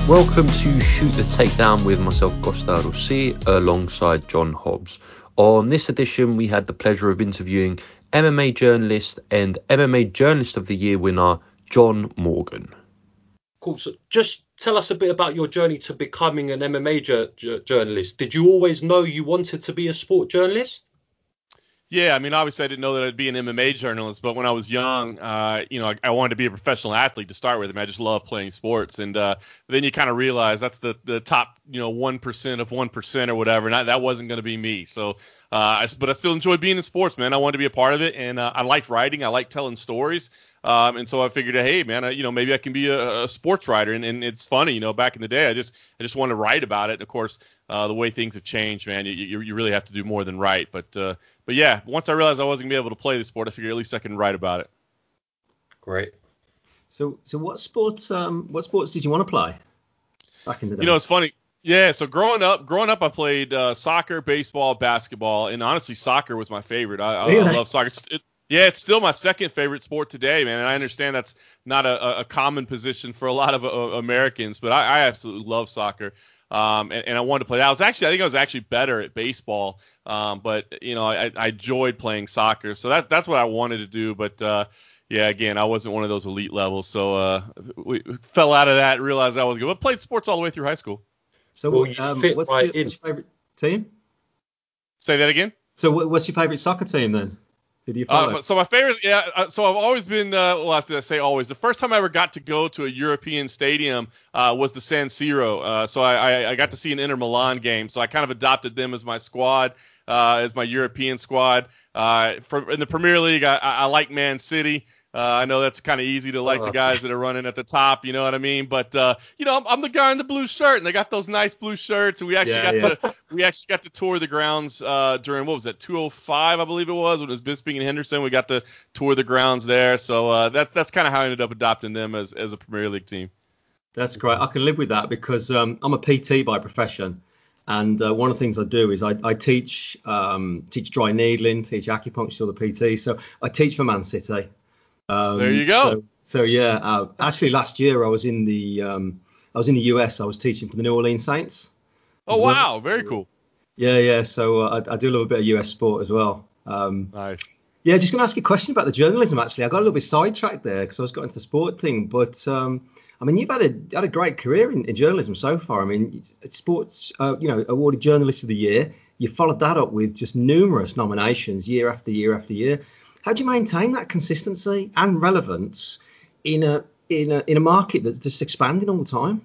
Welcome to Shoot the Takedown with myself, Costa Rossi, alongside John Hobbs. On this edition, we had the pleasure of interviewing MMA journalist and MMA Journalist of the Year winner, John Morgan. Cool. So just tell us a bit about your journey to becoming an MMA journalist. Did you always know you wanted to be a sport journalist? Yeah, I mean, obviously I didn't know that I'd be an MMA journalist, but when I was young, I wanted to be a professional athlete to start with. I mean, I just love playing sports, and then you kind of realize that's the top 1% of 1% or whatever, and that wasn't going to be me. So, but I still enjoyed being in sports, man. I wanted to be a part of it, and I liked writing. I liked telling stories. And so I figured, hey, man, maybe I can be a sports writer. And it's funny, back in the day, I just wanted to write about it. And of course, the way things have changed, man, you really have to do more than write. But yeah, once I realized I wasn't gonna be able to play the sport, I figured at least I can write about it. Great. So what sports did you want to play back in the day? It's funny. Yeah, so growing up, I played soccer, baseball, basketball, and honestly, soccer was my favorite. I love soccer. It's still my second favorite sport today, man. And I understand that's not a common position for a lot of Americans, but I absolutely love soccer. And I wanted to play that. I think I was actually better at baseball. But I enjoyed playing soccer. So that's what I wanted to do. But yeah, again, I wasn't one of those elite levels. So we fell out of that and realized I was good. But played sports all the way through high school. So what's your favorite team? Say that again? So what's your favorite soccer team then? So my favorite, so I've always been, did I say always? The first time I ever got to go to a European stadium was the San Siro. So I got to see an Inter Milan game. So I kind of adopted them as my squad, as my European squad. In the Premier League, I like Man City. I know that's kind of easy to like the guys that are running at the top, you know what I mean? But I'm the guy in the blue shirt, and they got those nice blue shirts, and we actually got to tour the grounds during, what was that, 205, I believe it was, when it was Bisping and Henderson. We got to tour the grounds there, so that's kind of how I ended up adopting them as a Premier League team. That's great. I can live with that because I'm a PT by profession, and one of the things I do is I teach dry needling, teach acupuncture, the PT. So I teach for Man City. There you go. So yeah, actually last year I was in the US. I was teaching for the New Orleans Saints. Oh wow, very cool. Yeah. So I do love a bit of US sport as well. Nice. Yeah, just going to ask you a question about the journalism. Actually, I got a little bit sidetracked there because I was got into the sport thing. But I mean, you've had a great career in journalism so far. I mean, sports, awarded Journalist of the Year. You followed that up with just numerous nominations year after year after year. How do you maintain that consistency and relevance in a market that's just expanding all the time?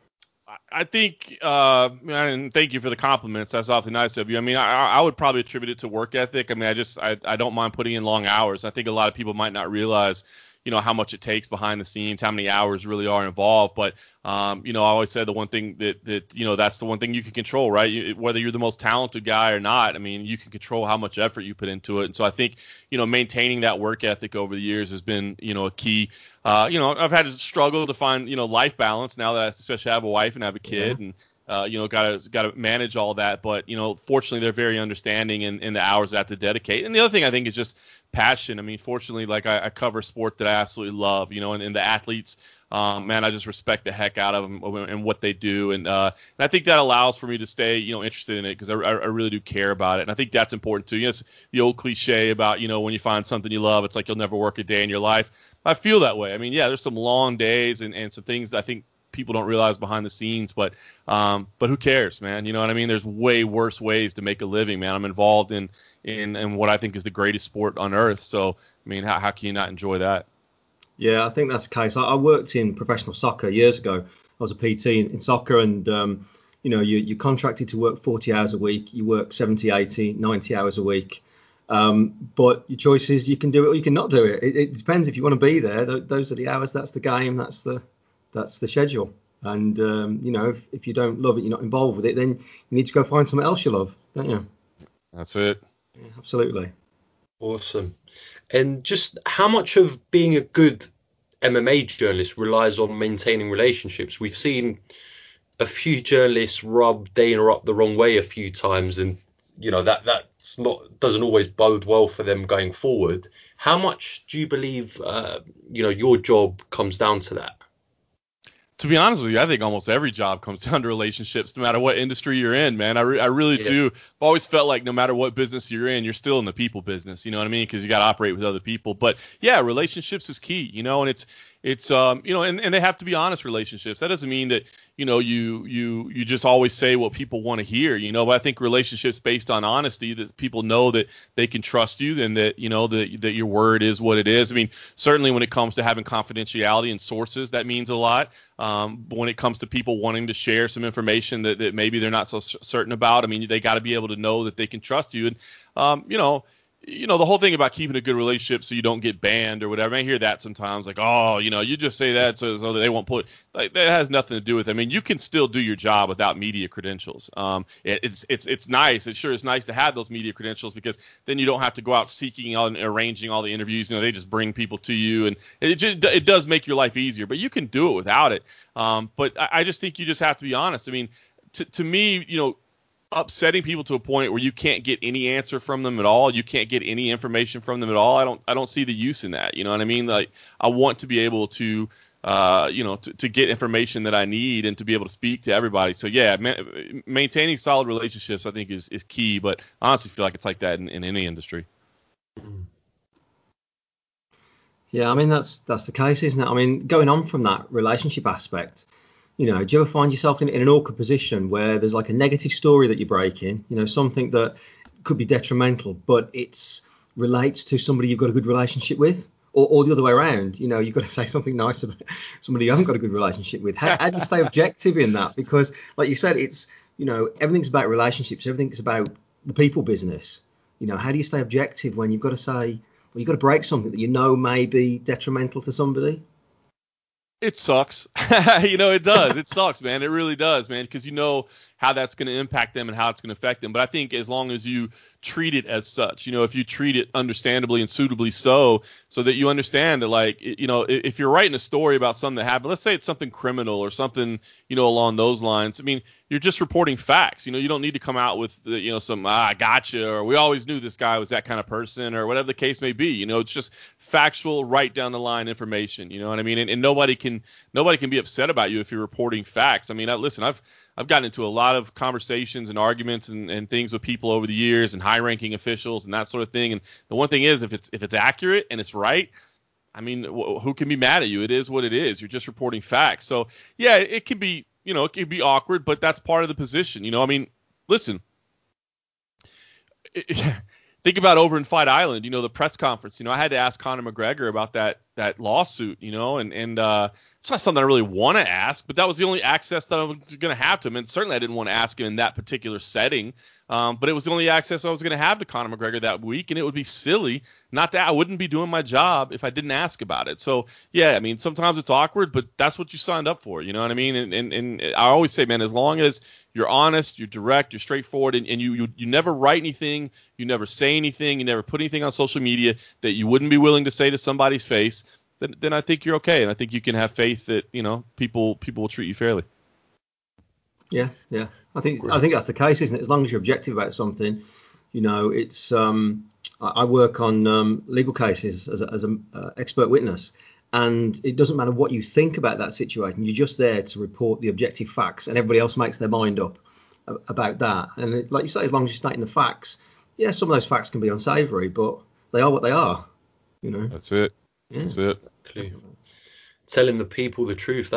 I think, and thank you for the compliments. That's awfully nice of you. I mean, I would probably attribute it to work ethic. I mean, I don't mind putting in long hours. I think a lot of people might not realize, how much it takes behind the scenes, how many hours really are involved. But, I always said the one thing that that's the one thing you can control, right? Whether you're the most talented guy or not, I mean, you can control how much effort you put into it. And so I think, maintaining that work ethic over the years has been, a key. I've had to struggle to find, life balance now that I especially have a wife and have a kid and, got to manage all that. But, fortunately, they're very understanding in the hours I have to dedicate. And the other thing I think is just passion. I mean, fortunately, like I cover sport that I absolutely love, and the athletes, man, I just respect the heck out of them and what they do. And I think that allows for me to stay, interested in it because I really do care about it. And I think that's important too. Yes, the old cliche about, when you find something you love, it's like you'll never work a day in your life. I feel that way. I mean, yeah, there's some long days and some things that I think people don't realize behind the scenes, but who cares, man? You know what I mean? There's way worse ways to make a living, man. I'm involved in what I think is the greatest sport on earth. So, I mean, how can you not enjoy that? Yeah, I think that's the case. I worked in professional soccer years ago. I was a PT in soccer, and you're contracted to work 40 hours a week. You work 70, 80, 90 hours a week. But your choice is you can do it or you can not do it. It depends if you want to be there. Those are the hours. That's the game. That's the schedule. And if you don't love it, you're not involved with it, then you need to go find something else you love, don't you? That's it. Yeah, absolutely. Awesome. And just how much of being a good MMA journalist relies on maintaining relationships? We've seen a few journalists rub Dana up the wrong way a few times, and that's doesn't always bode well for them going forward. How much do you believe your job comes down to that? To be honest with you, I think almost every job comes down to relationships, no matter what industry you're in, man. I really do. I've always felt like no matter what business you're in, you're still in the people business. You know what I mean? Because you got to operate with other people. But yeah, relationships is key. And it's and they have to be honest relationships. That doesn't mean that you just always say what people want to hear. But I think relationships based on honesty, that people know that they can trust you, and that that your word is what it is. I mean, certainly when it comes to having confidentiality and sources, that means a lot. But when it comes to people wanting to share some information that maybe they're not so certain about, I mean, they got to be able to know that they can trust you. And the whole thing about keeping a good relationship so you don't get banned or whatever. I hear that sometimes, like, oh, you just say that so that they won't put. Like, that has nothing to do with it. I mean, you can still do your job without media credentials. It's nice. It sure is nice to have those media credentials, because then you don't have to go out seeking out and arranging all the interviews. They just bring people to you, and it does make your life easier. But you can do it without it. But I just think you just have to be honest. I mean, to me, upsetting people to a point where you can't get any answer from them at all, you can't get any information from them at all, I don't see the use in that. You know what I mean? Like, I want to be able to to get information that I need, and to be able to speak to everybody. So yeah, maintaining solid relationships, I think, is key. But I honestly feel like it's like that in any industry. Yeah, I mean, that's the case, isn't it? I mean, going on from that relationship aspect, do you ever find yourself in an awkward position where there's like a negative story that you're breaking, something that could be detrimental, but it's relates to somebody you've got a good relationship with, or the other way around, you've got to say something nice about somebody you haven't got a good relationship with. How do you stay objective in that? Because like you said, it's, everything's about relationships, everything's about the people business. How do you stay objective when you've got to say, well, you've got to break something that may be detrimental to somebody? It sucks. It does. It sucks, man. It really does, man, because how that's going to impact them and how it's going to affect them. But I think as long as you treat it as such, if you treat it understandably and suitably so that you understand that, like, if you're writing a story about something that happened, let's say it's something criminal or something, along those lines. I mean, you're just reporting facts. You don't need to come out with, some, I gotcha, or we always knew this guy was that kind of person, or whatever the case may be. It's just factual, right down the line information. You know what I mean? And nobody can be upset about you if you're reporting facts. I mean, listen, I've gotten into a lot of conversations and arguments and things with people over the years, and high-ranking officials and that sort of thing. And the one thing is, if it's accurate and it's right, I mean, who can be mad at you? It is what it is. You're just reporting facts. So yeah, it can be, it can be awkward, but that's part of the position. I mean, listen, think about over in Fight Island, the press conference. I had to ask Conor McGregor about that lawsuit, and it's not something I really want to ask, but that was the only access that I was going to have to him. And certainly I didn't want to ask him in that particular setting. But it was the only access I was going to have to Conor McGregor that week. And it would be silly I wouldn't be doing my job if I didn't ask about it. So yeah, I mean, sometimes it's awkward, but that's what you signed up for. You know what I mean? And I always say, man, as long as you're honest, you're direct, you're straightforward, and you never write anything, you never say anything, you never put anything on social media that you wouldn't be willing to say to somebody's face, then I think you're okay. And I think you can have faith that, people will treat you fairly. Yeah. I think that's the case, isn't it? As long as you're objective about something, it's I work on legal cases as an expert witness, and it doesn't matter what you think about that situation. You're just there to report the objective facts, and everybody else makes their mind up about that. And like you say, as long as you're stating the facts, yeah, some of those facts can be unsavory, but they are what they are. That's it. Yeah. That's it. Telling the people the truth.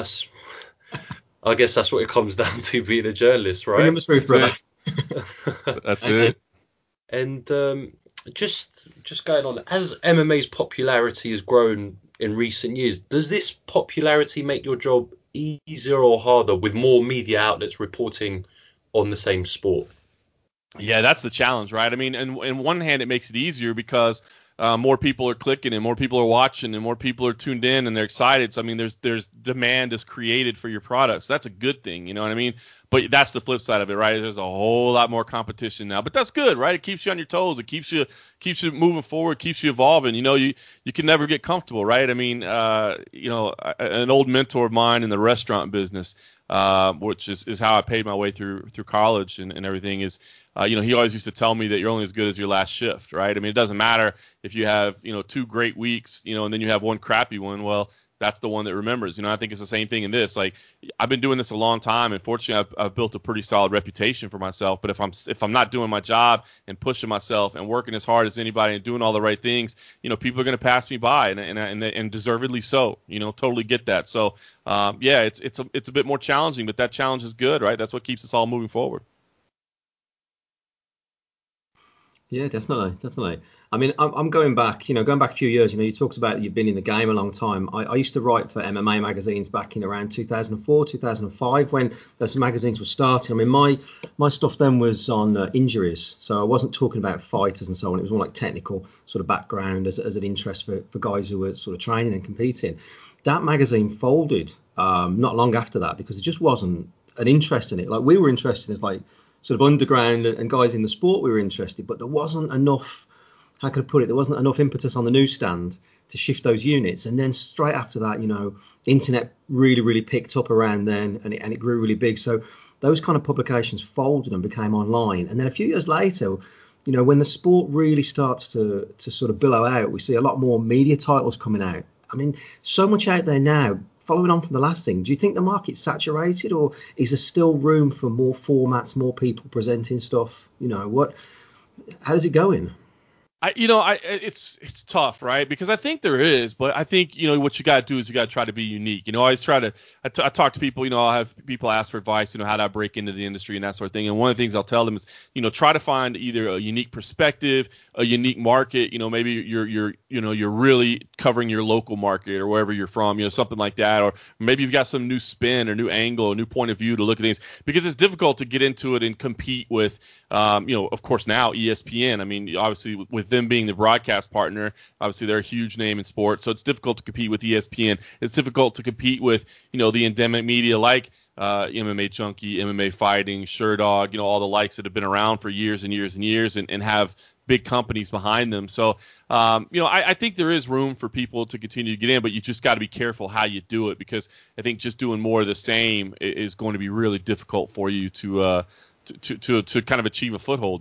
I guess that's what it comes down to, being a journalist, right? That's it. That's it. And just going on, as MMA's popularity has grown in recent years, does this popularity make your job easier or harder with more media outlets reporting on the same sport? Yeah, that's the challenge, right? I mean, and on one hand, it makes it easier because more people are clicking and more people are watching and more people are tuned in and they're excited. So, I mean, there's demand is created for your products. That's a good thing, you know what I mean? But that's the flip side of it, right? There's a whole lot more competition now, but that's good, right? It keeps you on your toes. It keeps you moving forward, keeps you evolving. You can never get comfortable, right? I mean, an old mentor of mine in the restaurant business, which is how I paid my way through college and everything, is he always used to tell me that you're only as good as your last shift, right? I mean, it doesn't matter if you have 2 great weeks, and then you have one crappy one. Well, that's the one that remembers. I think it's the same thing in this. Like, I've been doing this a long time, and fortunately, I've built a pretty solid reputation for myself. But if I'm not doing my job and pushing myself and working as hard as anybody and doing all the right things, people are going to pass me by, and deservedly so. Totally get that. So, yeah, it's a bit more challenging, but that challenge is good, right? That's what keeps us all moving forward. Yeah, definitely. I mean, I'm going back a few years. You talked about you've been in the game a long time. I used to write for MMA magazines back in around 2004, 2005 when those magazines were starting. I mean, my stuff then was on injuries, so I wasn't talking about fighters and so on. It was more like technical sort of background as an interest for guys who were sort of training and competing. That magazine folded not long after that because there just wasn't an interest in it. Like, we were interested as like sort of underground and guys in the sport, we were interested, but there wasn't enough, how could I put it, there wasn't enough impetus on the newsstand to shift those units. And then straight after that, the internet really picked up around then, and it grew really big. So those kind of publications folded and became online. And then a few years later, when the sport really starts to sort of billow out, we see a lot more media titles coming out. I mean, so much out there now. Following on from the last thing, do you think the market's saturated, or is there still room for more formats, more people presenting stuff? How's it going? It's tough, right? Because I think there is, but I think, what you got to do is you got to try to be unique. I always try to, I talk to people, I'll have people ask for advice, how do I break into the industry and that sort of thing. And one of the things I'll tell them is, try to find either a unique perspective, a unique market, maybe you're really covering your local market or wherever you're from, something like that. Or maybe you've got some new spin or new angle, a new point of view to look at things, because it's difficult to get into it and compete with, of course now ESPN. I mean, obviously with them being the broadcast partner, obviously they're a huge name in sports, so it's difficult to compete with ESPN. It's difficult to compete with, the endemic media like MMA Junkie, MMA Fighting, Sherdog, all the likes that have been around for years and years and years and have big companies behind them. So, I think there is room for people to continue to get in, but you just got to be careful how you do it, because I think just doing more of the same is going to be really difficult for you to kind of achieve a foothold,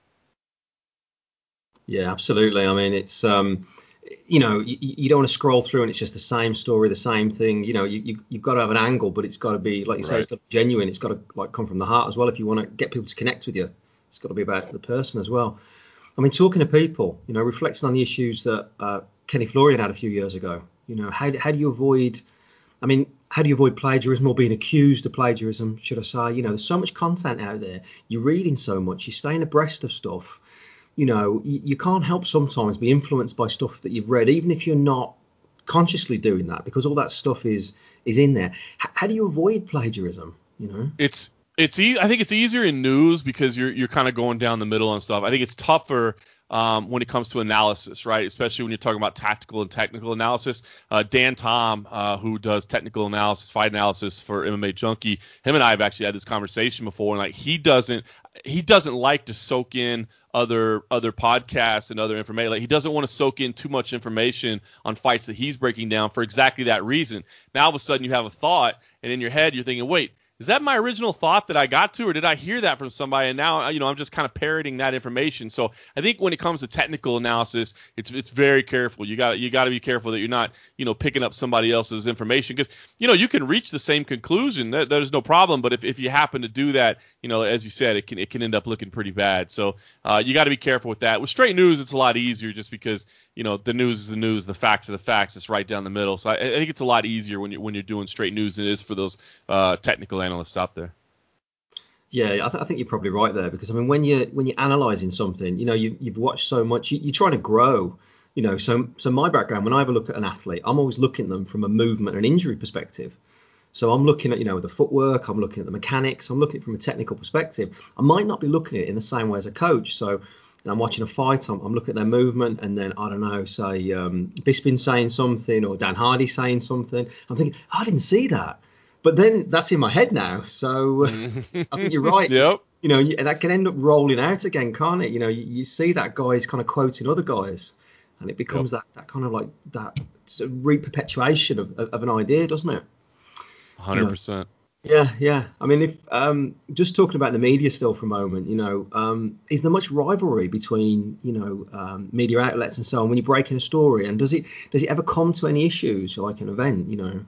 Yeah, absolutely. I mean, it's you don't want to scroll through and it's just the same story, the same thing. You've got to have an angle, but it's got to be, like you say, it's got to be genuine. It's got to like come from the heart as well. If you want to get people to connect with you, it's got to be about the person as well. I mean, talking to people, reflecting on the issues that Kenny Florian had a few years ago. How do you avoid? I mean, how do you avoid plagiarism or being accused of plagiarism, should I say? There's so much content out there. You're reading so much. You're staying abreast of stuff. You can't help sometimes be influenced by stuff that you've read, even if you're not consciously doing that, because all that stuff is in there. How do you avoid plagiarism? I think it's easier in news because you're kind of going down the middle on stuff. I think it's tougher when it comes to analysis, right? Especially when you're talking about tactical and technical analysis. Dan Tom, who does technical analysis, fight analysis for MMA Junkie, him and I have actually had this conversation before, and like he doesn't like to soak in other podcasts and other information. Like, he doesn't want to soak in too much information on fights that he's breaking down for exactly that reason. Now all of a sudden you have a thought, and in your head you're thinking, wait, is that my original thought that I got to, or did I hear that from somebody? And now, I'm just kind of parroting that information. So I think when it comes to technical analysis, it's very careful. You got to be careful that you're not, picking up somebody else's information, because, you can reach the same conclusion. There's no problem. But if you happen to do that, as you said, it can end up looking pretty bad. So you got to be careful with that. With straight news, it's a lot easier just because, the news is the news, the facts are the facts. It's right down the middle. So I think it's a lot easier when you're doing straight news than it is for those technical analysts out there. Yeah, I think you're probably right there, because I mean, when you're analysing something, you've watched so much, you're trying to grow. So my background, when I have a look at an athlete, I'm always looking at them from a movement and injury perspective. So I'm looking at, the footwork, I'm looking at the mechanics, I'm looking at it from a technical perspective. I might not be looking at it in the same way as a coach. So I'm watching a fight, I'm looking at their movement, and then, I don't know, say Bisping saying something or Dan Hardy saying something. I'm thinking, I didn't see that. But then that's in my head now. So I think you're right. Yep. And that can end up rolling out again, can't it? You see that guy's kind of quoting other guys, and it becomes that kind of like that sort of reperpetuation of an idea, doesn't it? 100%. Yeah, yeah. I mean, if just talking about the media still for a moment, is there much rivalry between, media outlets and so on when you're breaking a story? And does it ever come to any issues like an event?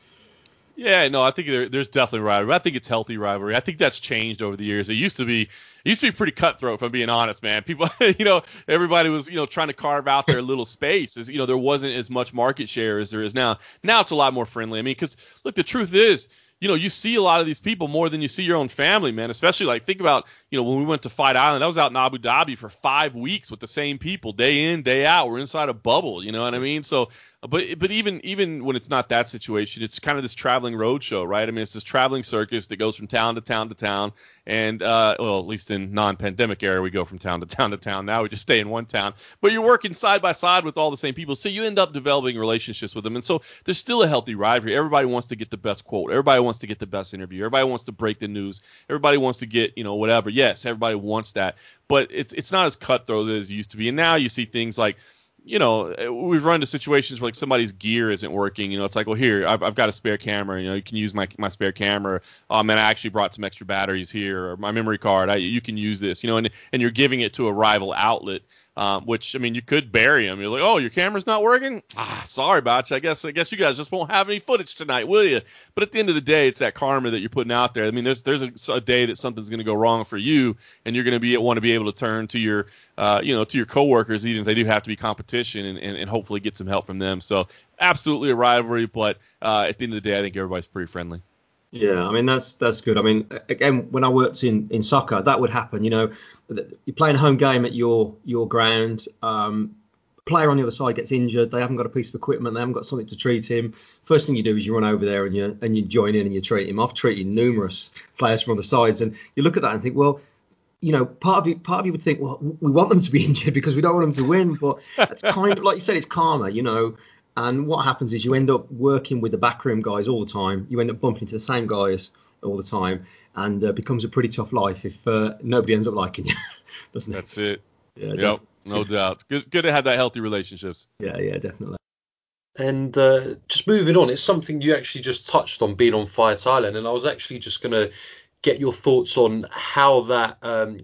Yeah, no, I think there's definitely rivalry. I think it's healthy rivalry. I think that's changed over the years. It used to be pretty cutthroat, if I'm being honest, man. People, everybody was, trying to carve out their little space. There wasn't as much market share as there is now. Now it's a lot more friendly. I mean, because look, the truth is, you see a lot of these people more than you see your own family, man. Especially like think about, when we went to Fight Island, I was out in Abu Dhabi for 5 weeks with the same people, day in, day out. We're inside a bubble, you know what I mean? So, but even when it's not that situation, it's kind of this traveling road show, right? I mean, it's this traveling circus that goes from town to town to town, and well, at least in non-pandemic era, we go from town to town to town. Now we just stay in one town, but you're working side by side with all the same people, so you end up developing relationships with them, and so there's still a healthy rivalry. Everybody wants to get the best quote. Everybody wants to get the best interview. Everybody wants to break the news. Everybody wants to get whatever. Yes, everybody wants that, but it's not as cutthroat as it used to be. And now you see things like, we've run into situations where like somebody's gear isn't working. It's like, well, here, I've got a spare camera. You can use my spare camera. Oh man, I actually brought some extra batteries here, or my memory card. You can use this. And you're giving it to a rival outlet. Which, I mean, you could bury them. You're like, oh, your camera's not working? Sorry about you. I guess you guys just won't have any footage tonight, will you? But at the end of the day, it's that karma that you're putting out there. I mean, there's a day that something's going to go wrong for you, and you're going to want to be able to turn to your, to your coworkers, even if they do have to be competition, and hopefully get some help from them. So absolutely a rivalry, but at the end of the day, I think everybody's pretty friendly. Yeah, I mean that's good. I mean, again, when I worked in soccer, that would happen. You're playing a home game at your ground. Player on the other side gets injured. They haven't got a piece of equipment. They haven't got something to treat him. First thing you do is you run over there and you join in and you treat him. I've treated numerous players from other sides, and you look at that and think, well, part of you would think, well, we want them to be injured because we don't want them to win. But that's kind of like you said, it's karma. And what happens is you end up working with the backroom guys all the time. You end up bumping into the same guys all the time, and becomes a pretty tough life if nobody ends up liking you, doesn't it? That's it. Yeah, Yep, no doubt. Good to have that healthy relationships. yeah, yeah, definitely. And just moving on, it's something you actually just touched on being on Fight Island, and I was actually just gonna get your thoughts on how that,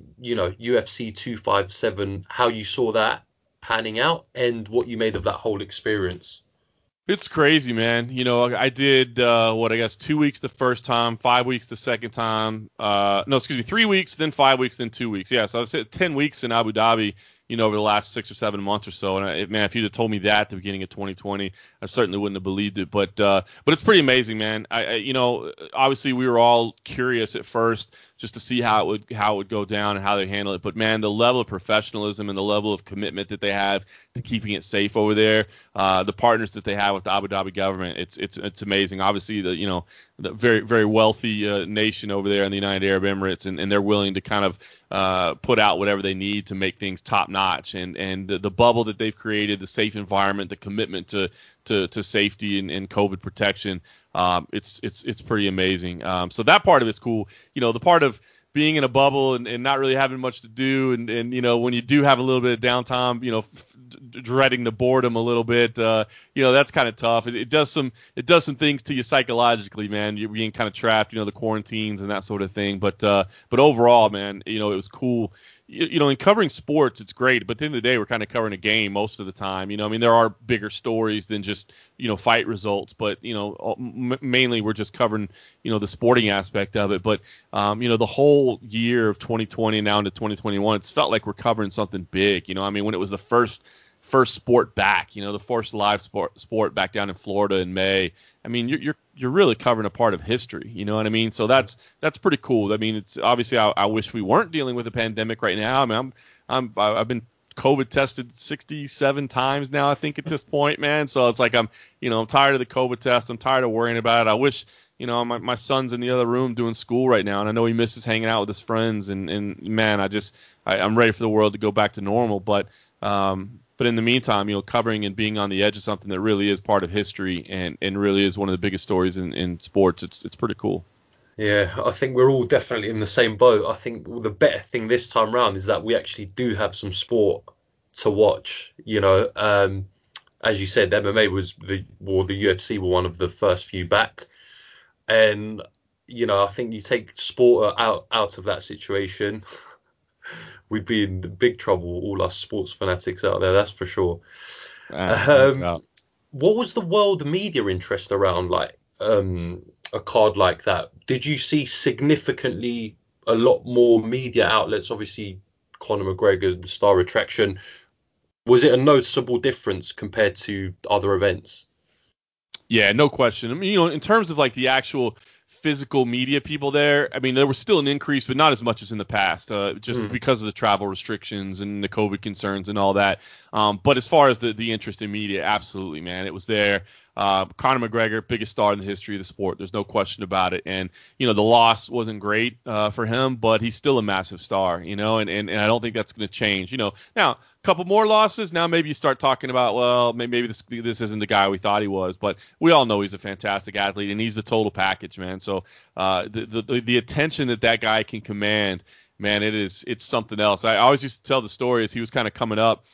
UFC 257, how you saw that panning out, and what you made of that whole experience. It's crazy, man. I did I guess 2 weeks the first time, 5 weeks the second time. No, excuse me, 3 weeks, then 5 weeks, then 2 weeks. Yeah, so I've said 10 weeks in Abu Dhabi, over the last 6 or 7 months or so. And man, if you'd have told me that at the beginning of 2020, I certainly wouldn't have believed it. But it's pretty amazing, man. Obviously we were all curious at first just to see how it would go down and how they handle it. But man, the level of professionalism and the level of commitment that they have to keeping it safe over there, the partners that they have with the Abu Dhabi government, it's amazing. Obviously, the very, very wealthy nation over there in the United Arab Emirates, and they're willing to kind of put out whatever they need to make things top notch. And the bubble that they've created, the safe environment, the commitment to safety and COVID protection, it's pretty amazing. So that part of it's cool. The part of being in a bubble and not really having much to do, and when you do have a little bit of downtime, dreading the boredom a little bit, that's kind of tough. It does some things to you psychologically, man. You're being kind of trapped, the quarantines and that sort of thing. But overall, man, it was cool. In covering sports, it's great, but at the end of the day, we're kind of covering a game most of the time. I mean, there are bigger stories than just, fight results, but, mainly we're just covering, the sporting aspect of it. But, the whole year of 2020 now into 2021, it's felt like we're covering something big. I mean, when it was the first sport back, the first live sport back down in Florida in May. I mean, you're really covering a part of history, you know what I mean? So that's pretty cool. I mean, it's obviously I wish we weren't dealing with a pandemic right now. I mean, I've been COVID tested 67 times now, I think, at this point, man. So it's like I'm tired of the COVID test. I'm tired of worrying about it. I wish, my son's in the other room doing school right now, and I know he misses hanging out with his friends. And man, I'm ready for the world to go back to normal. But in the meantime, covering and being on the edge of something that really is part of history and really is one of the biggest stories in sports, it's pretty cool. Yeah, I think we're all definitely in the same boat. I think the better thing this time round is that we actually do have some sport to watch. As you said, MMA was the UFC were one of the first few back, and I think you take sport out of that situation, we'd be in big trouble, all us sports fanatics out there, that's for sure. No doubt. What was the world media interest around a card like that? Did you see significantly a lot more media outlets? Obviously, Conor McGregor, the star attraction. Was it a noticeable difference compared to other events? Yeah, no question. I mean, in terms of like the actual physical media people there, I mean, there was still an increase, but not as much as in the past, just because of the travel restrictions and the COVID concerns and all that. But as far as the interest in media, absolutely, man, it was there. Conor McGregor, biggest star in the history of the sport. There's no question about it. And, the loss wasn't great for him, but he's still a massive star, and I don't think that's going to change. Now, a couple more losses, now maybe you start talking about, well, maybe this isn't the guy we thought he was. But we all know he's a fantastic athlete, and he's the total package, man. So the attention that guy can command, man, it's something else. I always used to tell the story as he was kind of coming up.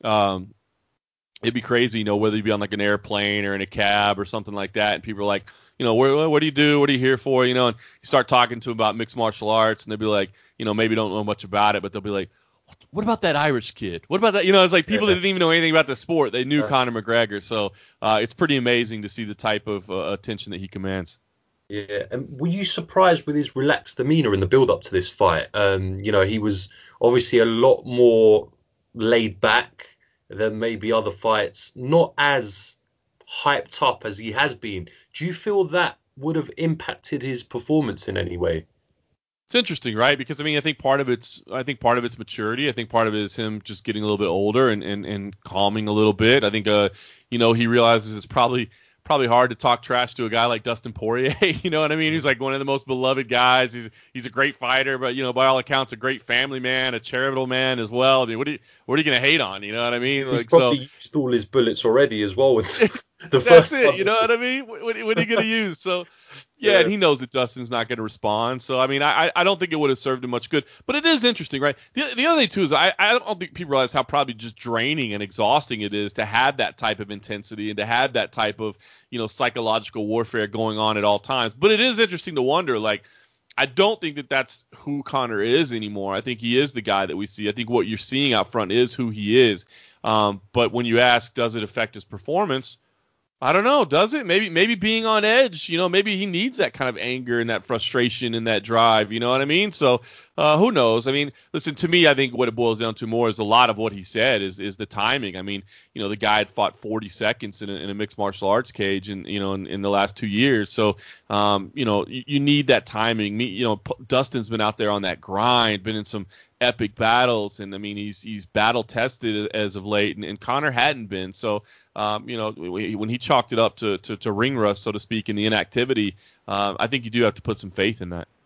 It'd be crazy, whether you'd be on like an airplane or in a cab or something like that, and people are like, what do you do? What are you here for? And you start talking to them about mixed martial arts, and they'll be like, maybe don't know much about it, but they'll be like, what about that Irish kid? What about that? It's like people that didn't even know anything about the sport. They knew Conor McGregor, so it's pretty amazing to see the type of attention that he commands. Yeah, and were you surprised with his relaxed demeanor in the build-up to this fight? He was obviously a lot more laid back than maybe other fights, not as hyped up as he has been. Do you feel that would have impacted his performance in any way? It's interesting, right? Because I think part of it's maturity. I think part of it is him just getting a little bit older and calming a little bit. I think he realizes it's probably hard to talk trash to a guy like Dustin Poirier. You know what I mean? He's like one of the most beloved guys. He's a great fighter, but by all accounts, a great family man, a charitable man as well. I mean, what are you gonna hate on? You know what I mean? He's probably used all his bullets already as well. With the That's first it. one. You know what I mean? What are you gonna use? So yeah, and he knows that Dustin's not going to respond. So I mean, I don't think it would have served him much good. But it is interesting, right? The other thing too is I don't think people realize how probably just draining and exhausting it is to have that type of intensity and to have that type of psychological warfare going on at all times. But it is interesting to wonder, like, I don't think that that's who Conor is anymore. I think he is the guy that we see. I think what you're seeing out front is who he is. But when you ask, does it affect his performance? I don't know. Does it? Maybe being on edge, maybe he needs that kind of anger and that frustration and that drive. You know what I mean? So who knows? I mean, listen, to me, I think what it boils down to more is a lot of what he said is the timing. I mean, the guy had fought 40 seconds in a mixed martial arts cage in the last 2 years. So, you need that timing. Dustin's been out there on that grind, been in some epic battles, and I mean he's battle tested as of late, and Conor hadn't been. So when he chalked it up to ring rust, so to speak, in the inactivity, I think you do have to put some faith in that.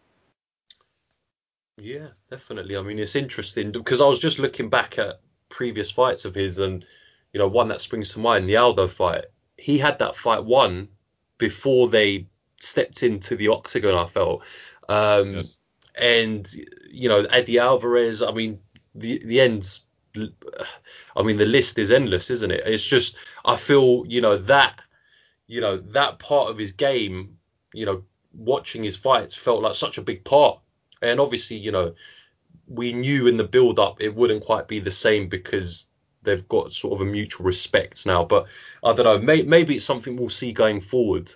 Yeah, definitely. I mean, it's interesting because I was just looking back at previous fights of his, and one that springs to mind, the Aldo fight. He had that fight won before they stepped into the octagon, I felt. Yes. And Eddie Alvarez, I mean, the ends, I mean, the list is endless, isn't it? It's just, I feel that part of his game, watching his fights felt like such a big part. And obviously, we knew in the build up it wouldn't quite be the same because they've got sort of a mutual respect now. But I don't know, maybe it's something we'll see going forward.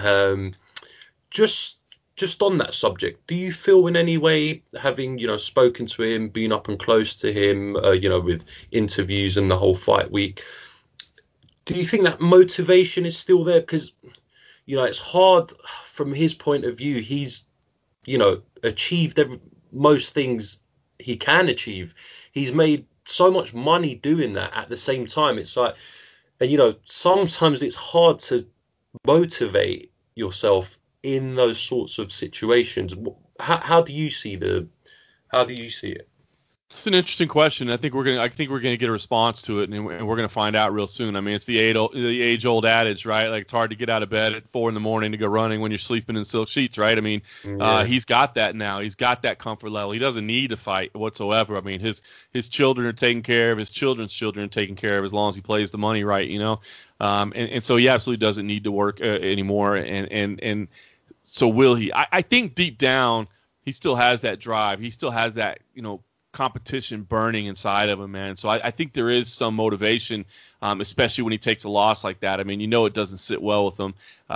Just on that subject, do you feel in any way, having spoken to him, been up and close to him, with interviews and the whole fight week, do you think that motivation is still there? Because it's hard from his point of view. He's achieved most things he can achieve. He's made so much money doing that. At the same time, it's like, and sometimes it's hard to motivate yourself in those sorts of situations. How do you see it? It's an interesting question. I think we're gonna get a response to it, and we're gonna find out real soon. I mean, it's the age-old adage, right? Like, it's hard to get out of bed at 4 a.m. to go running when you're sleeping in silk sheets, right? I mean, he's got that now. He's got that comfort level. He doesn't need to fight whatsoever. I mean, his children are taken care of. His children's children are taken care of as long as he plays the money right, and so he absolutely doesn't need to work anymore. And So will he? I think deep down he still has that drive. He still has that, competition burning inside of him, man. So I think there is some motivation, especially when he takes a loss like that. I mean, it doesn't sit well with him,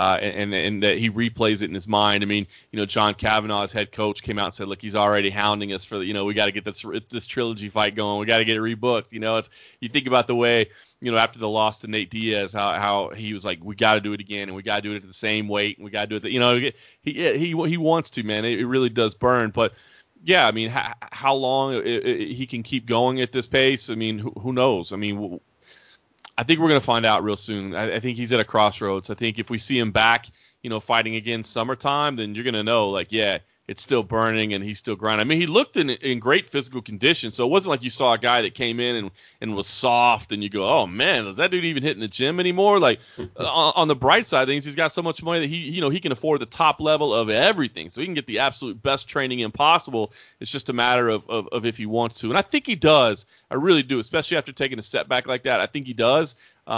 and that he replays it in his mind. I mean, John Kavanaugh, his head coach, came out and said, look, he's already hounding us for, we got to get this trilogy fight going. We got to get it rebooked. You think about the way, after the loss to Nate Diaz, how he was like, we got to do it again, and we got to do it at the same weight, and we got to do it. He wants to, man. It really does burn, but. Yeah, I mean, how long he can keep going at this pace? I mean, who knows? I mean, I think we're going to find out real soon. I think he's at a crossroads. I think if we see him back, fighting again summertime, then you're going to know, like, yeah, it's still burning and he's still grinding. I mean, he looked in great physical condition, so it wasn't like you saw a guy that came in and was soft and you go, oh, man, is that dude even hitting the gym anymore? Like, on the bright side of things, he's got so much money that he can afford the top level of everything, so he can get the absolute best training in possible. It's just a matter of if he wants to, and I think he does. I really do, especially after taking a step back like that. I think he does.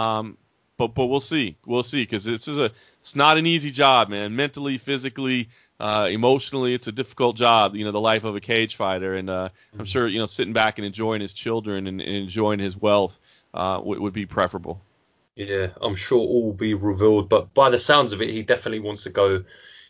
But we'll see. We'll see, because it's not an easy job, man. Mentally, physically, emotionally, it's a difficult job. The life of a cage fighter, and I'm sure sitting back and enjoying his children and enjoying his wealth would be preferable. Yeah, I'm sure all will be revealed, but by the sounds of it, he definitely wants to go,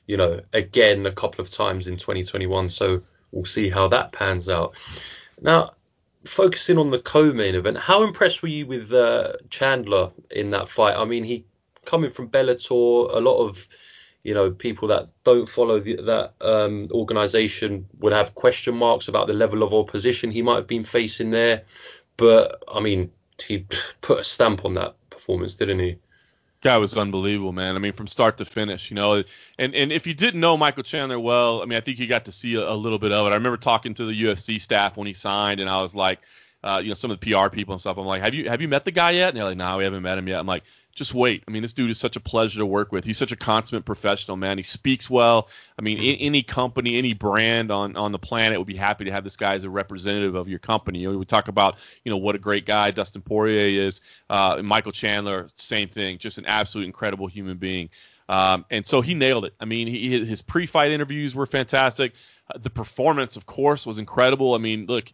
again a couple of times in 2021. So we'll see how that pans out. Now, focusing on the co-main event, how impressed were you with Chandler in that fight? I mean, he coming from Bellator, a lot of people that don't follow that organization would have question marks about the level of opposition he might have been facing there. But I mean, he put a stamp on that performance, didn't he? Guy was unbelievable, man. I mean, from start to finish, and if you didn't know Michael Chandler well, I mean, I think you got to see a little bit of it. I remember talking to the UFC staff when he signed, and I was like, some of the PR people and stuff, I'm like, have you met the guy yet? And they're like, no, we haven't met him yet. I'm like, just wait. I mean, this dude is such a pleasure to work with. He's such a consummate professional, man. He speaks well. I mean, any company, any brand on the planet would be happy to have this guy as a representative of your company. We talk about, what a great guy Dustin Poirier is. Michael Chandler, same thing. Just an absolute incredible human being. And so he nailed it. I mean, his pre-fight interviews were fantastic. The performance, of course, was incredible. I mean, look,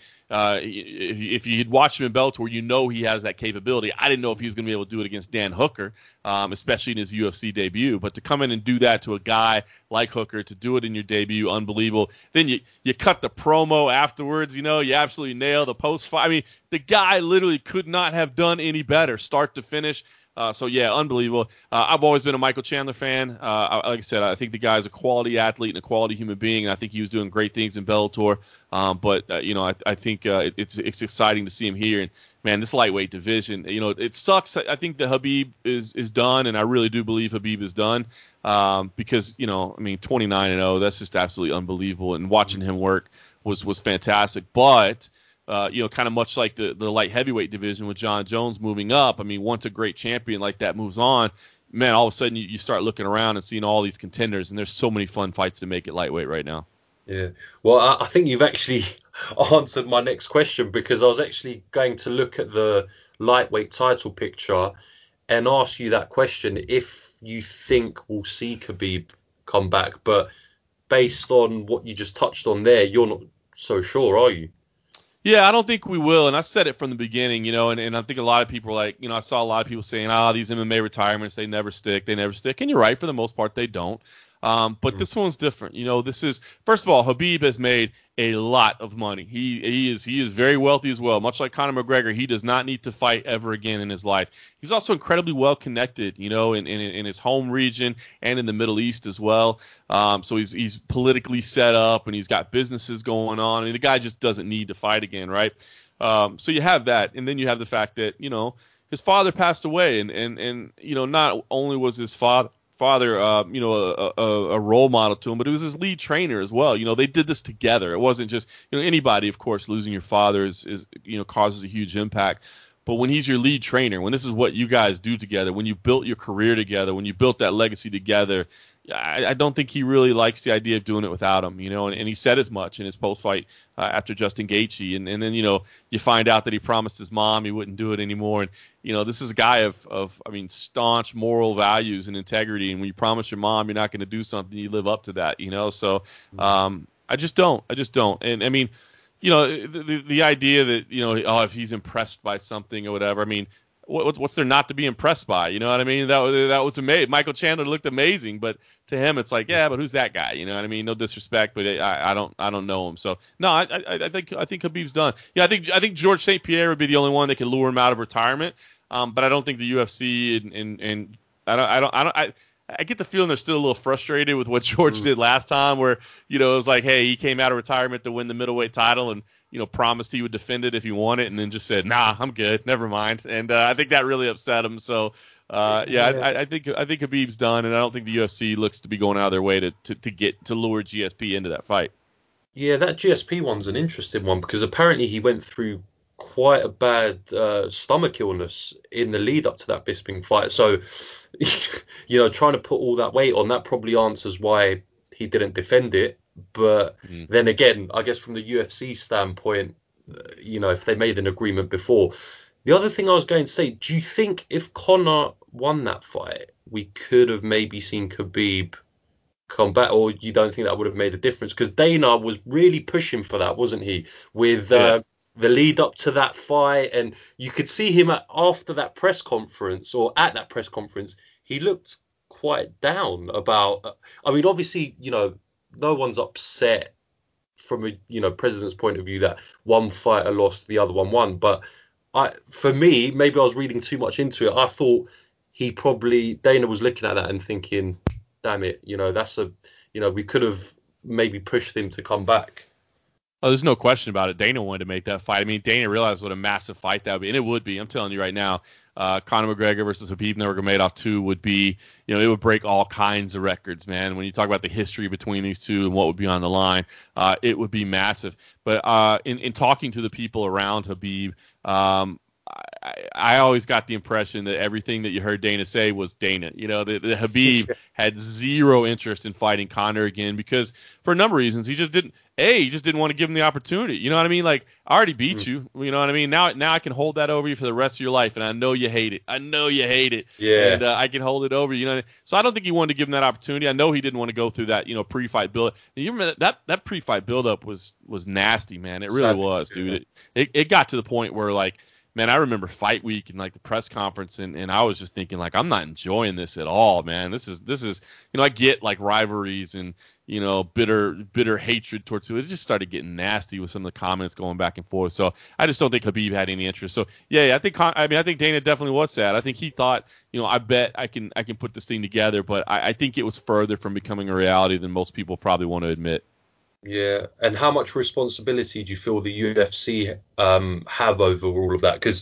if you'd watched him in Bellator, he has that capability. I didn't know if he was going to be able to do it against Dan Hooker, especially in his UFC debut. But to come in and do that to a guy like Hooker, to do it in your debut, unbelievable. Then you cut the promo afterwards. You absolutely nail the post-fight. I mean, the guy literally could not have done any better, start to finish. So, yeah, unbelievable. I've always been a Michael Chandler fan. Like I said, I think the guy's a quality athlete and a quality human being, and I think he was doing great things in Bellator. But I think it's exciting to see him here. And, man, this lightweight division, it sucks. I think that Khabib is done, and I really do believe Khabib is done because, 29-0, that's just absolutely unbelievable. And watching him work was fantastic. But kind of much like the light heavyweight division with John Jones moving up. I mean, once a great champion like that moves on, man, all of a sudden you start looking around and seeing all these contenders, and there's so many fun fights to make it lightweight right now. Yeah. Well, I think you've actually answered my next question, because I was actually going to look at the lightweight title picture and ask you that question, if you think we'll see Khabib come back. But based on what you just touched on there, you're not so sure, are you? Yeah, I don't think we will, and I said it from the beginning, and I think a lot of people are like, I saw a lot of people saying, these MMA retirements, they never stick, and you're right, for the most part, they don't. But this one's different. This is, first of all, Khabib has made a lot of money. He is very wealthy as well. Much like Conor McGregor, he does not need to fight ever again in his life. He's also incredibly well connected, in his home region and in the Middle East as well. So he's politically set up, and he's got businesses going on. I mean, the guy just doesn't need to fight again, right? So you have that, and then you have the fact that his father passed away, and not only was his father a role model to him, but it was his lead trainer as well. They did this together. It wasn't just, anybody, of course, losing your father is causes a huge impact. But when he's your lead trainer, when this is what you guys do together, when you built your career together, when you built that legacy together, I don't think he really likes the idea of doing it without him, and he said as much in his post-fight after Justin Gaethje, and then, you find out that he promised his mom he wouldn't do it anymore, and, this is a guy of staunch moral values and integrity, and when you promise your mom you're not going to do something, you live up to that, so I just don't, and I mean, the idea that, if he's impressed by something or whatever, I mean, what's there not to be impressed by? You know what I mean? That was amazing. Michael Chandler looked amazing, but to him it's like, yeah, but who's that guy? You know what I mean? No disrespect, but I don't know him. So no, I think Khabib's done. Yeah, I think George St. Pierre would be the only one that could lure him out of retirement. But I don't think the UFC and I get the feeling they're still a little frustrated with what George did last time, where, it was like, hey, he came out of retirement to win the middleweight title and, promised he would defend it if he won it, and then just said, nah, I'm good, never mind. And I think that really upset him. So, I think Khabib's done, and I don't think the UFC looks to be going out of their way to lure GSP into that fight. Yeah, that GSP one's an interesting one because apparently he went through quite a bad stomach illness in the lead up to that Bisping fight. So, trying to put all that weight on, that probably answers why he didn't defend it. But then again, I guess from the UFC standpoint, if they made an agreement before. The other thing I was going to say, do you think if Conor won that fight, we could have maybe seen Khabib come back, or you don't think that would have made a difference? Because Dana was really pushing for that, wasn't he? With the lead up to that fight, and you could see him after that press conference, or at that press conference, he looked quite down about. I mean, obviously, no one's upset from a president's point of view that one fighter lost, the other one won. But for me, maybe I was reading too much into it. I thought Dana was looking at that and thinking, damn it, we could have maybe pushed him to come back. Oh, there's no question about it. Dana wanted to make that fight. I mean, Dana realized what a massive fight that would be, and it would be. I'm telling you right now, Conor McGregor versus Khabib Nurmagomedov 2 would be, it would break all kinds of records, man. When you talk about the history between these two and what would be on the line, it would be massive. But in talking to the people around Khabib, I always got the impression that everything that you heard Dana say was Dana. The Khabib had zero interest in fighting Conor again because for a number of reasons. He just didn't want to give him the opportunity. You know what I mean? Like, I already beat you. You know what I mean? Now I can hold that over you for the rest of your life, and I know you hate it. Yeah. And I can hold it over you. Know. So I don't think he wanted to give him that opportunity. I know he didn't want to go through that, pre-fight build. And you remember that pre-fight build-up was nasty, man. It really was, dude. It got to the point where, like, man, I remember fight week and like the press conference, and I was just thinking, like, I'm not enjoying this at all, man. This is I get like rivalries and bitter hatred towards it. It just started getting nasty with some of the comments going back and forth. So I just don't think Khabib had any interest. So yeah, I think Dana definitely was sad. I think he thought, I bet I can put this thing together, but I think it was further from becoming a reality than most people probably want to admit. Yeah, and how much responsibility do you feel the UFC have over all of that? Because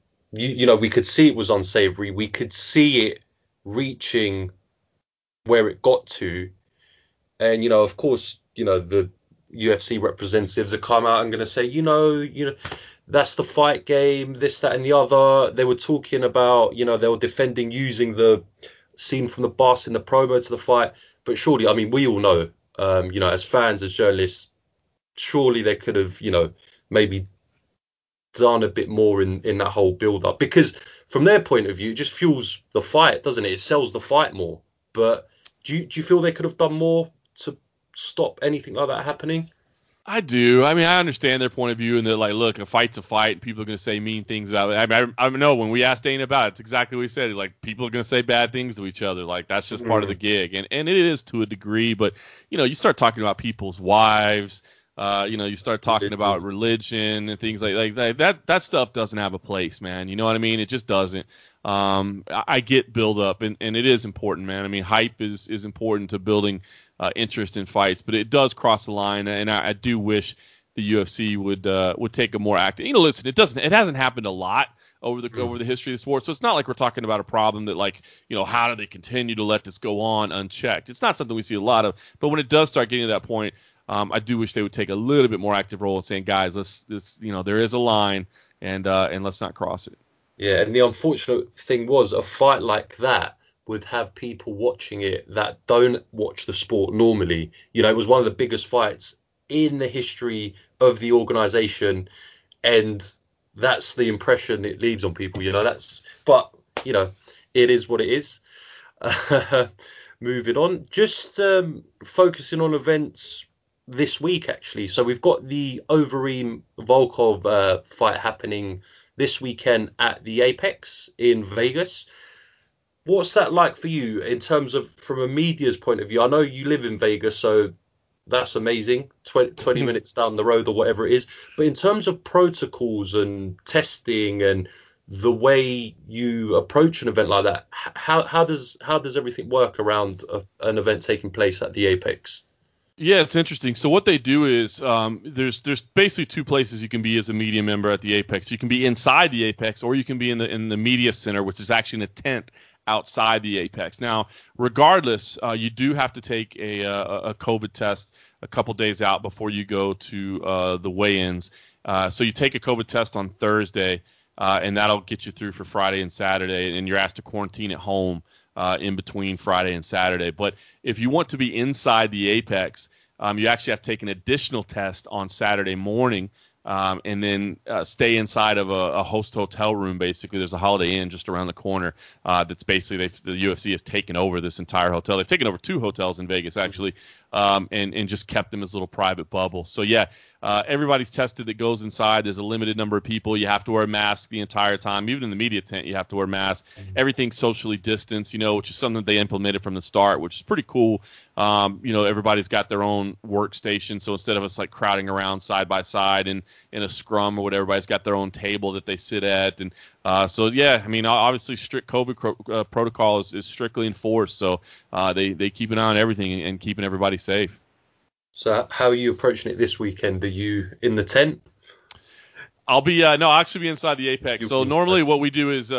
we could see it was unsavory. We could see it reaching where it got to, and of course, the UFC representatives are come out and going to say, that's the fight game, this, that, and the other. They were talking about, they were defending using the scene from the bus in the promo to the fight, but surely, I mean, we all know. As fans, as journalists, surely they could have, maybe done a bit more in that whole build-up. Because from their point of view, it just fuels the fight, doesn't it? It sells the fight more. But do you feel they could have done more to stop anything like that happening? I do. I mean, I understand their point of view, and they're like, look, a fight's a fight, and people are going to say mean things about it. I know when we asked Dana about it, it's exactly what he said. Like, people are going to say bad things to each other. Like, that's just part of the gig. And it is to a degree, but, you start talking about people's wives, you start talking about religion and things like that stuff doesn't have a place, man. You know what I mean? It just doesn't. I get build up, and it is important, man. I mean, hype is important to building interest in fights, but it does cross the line, and I do wish the UFC would take a more active. Listen, it hasn't happened a lot over the history of the sport, so it's not like we're talking about a problem that, like, how do they continue to let this go on unchecked? It's not something we see a lot of, but when it does start getting to that point, I do wish they would take a little bit more active role in saying, guys, there is a line, and let's not cross it. Yeah, and the unfortunate thing was a fight like that would have people watching it that don't watch the sport normally. You know, it was one of the biggest fights in the history of the organization, and that's the impression it leaves on people. You know, but you know, it is what it is. Moving on, just focusing on events this week, actually. So we've got the Overeem Volkov fight happening this weekend at the Apex in Vegas. What's that like for you in terms of from a media's point of view? I know you live in Vegas, so that's amazing, 20 minutes down the road or whatever it is. But in terms of protocols and testing and the way you approach an event like that, how does everything work around an event taking place at the Apex? Yeah, it's interesting. So what they do is there's basically two places you can be as a media member at the Apex. You can be inside the Apex, or you can be in the media center, which is actually in a tent outside the Apex. Now, regardless, you do have to take a COVID test a couple days out before you go to the weigh-ins. So you take a COVID test on Thursday, and that'll get you through for Friday and Saturday, and you're asked to quarantine at home in between Friday and Saturday. But if you want to be inside the Apex, you actually have to take an additional test on Saturday morning, and then stay inside of a host hotel room. Basically, there's a Holiday Inn just around the corner that's basically the UFC has taken over this entire hotel. They've taken over 2 hotels in Vegas, actually, and just kept them as a little private bubble. So, yeah, everybody's tested that goes inside. There's a limited number of people. You have to wear a mask the entire time. Even in the media tent, you have to wear masks. Everything's socially distanced, which is something that they implemented from the start, which is pretty cool. Everybody's got their own workstation. So instead of us like crowding around side by side in a scrum or whatever, everybody's got their own table that they sit at. And so, yeah, I mean, obviously strict COVID protocol is strictly enforced. So they keep an eye on everything and keeping everybody safe. So how are you approaching it this weekend? Are you in the tent? I'll actually be inside the Apex. So normally what we do is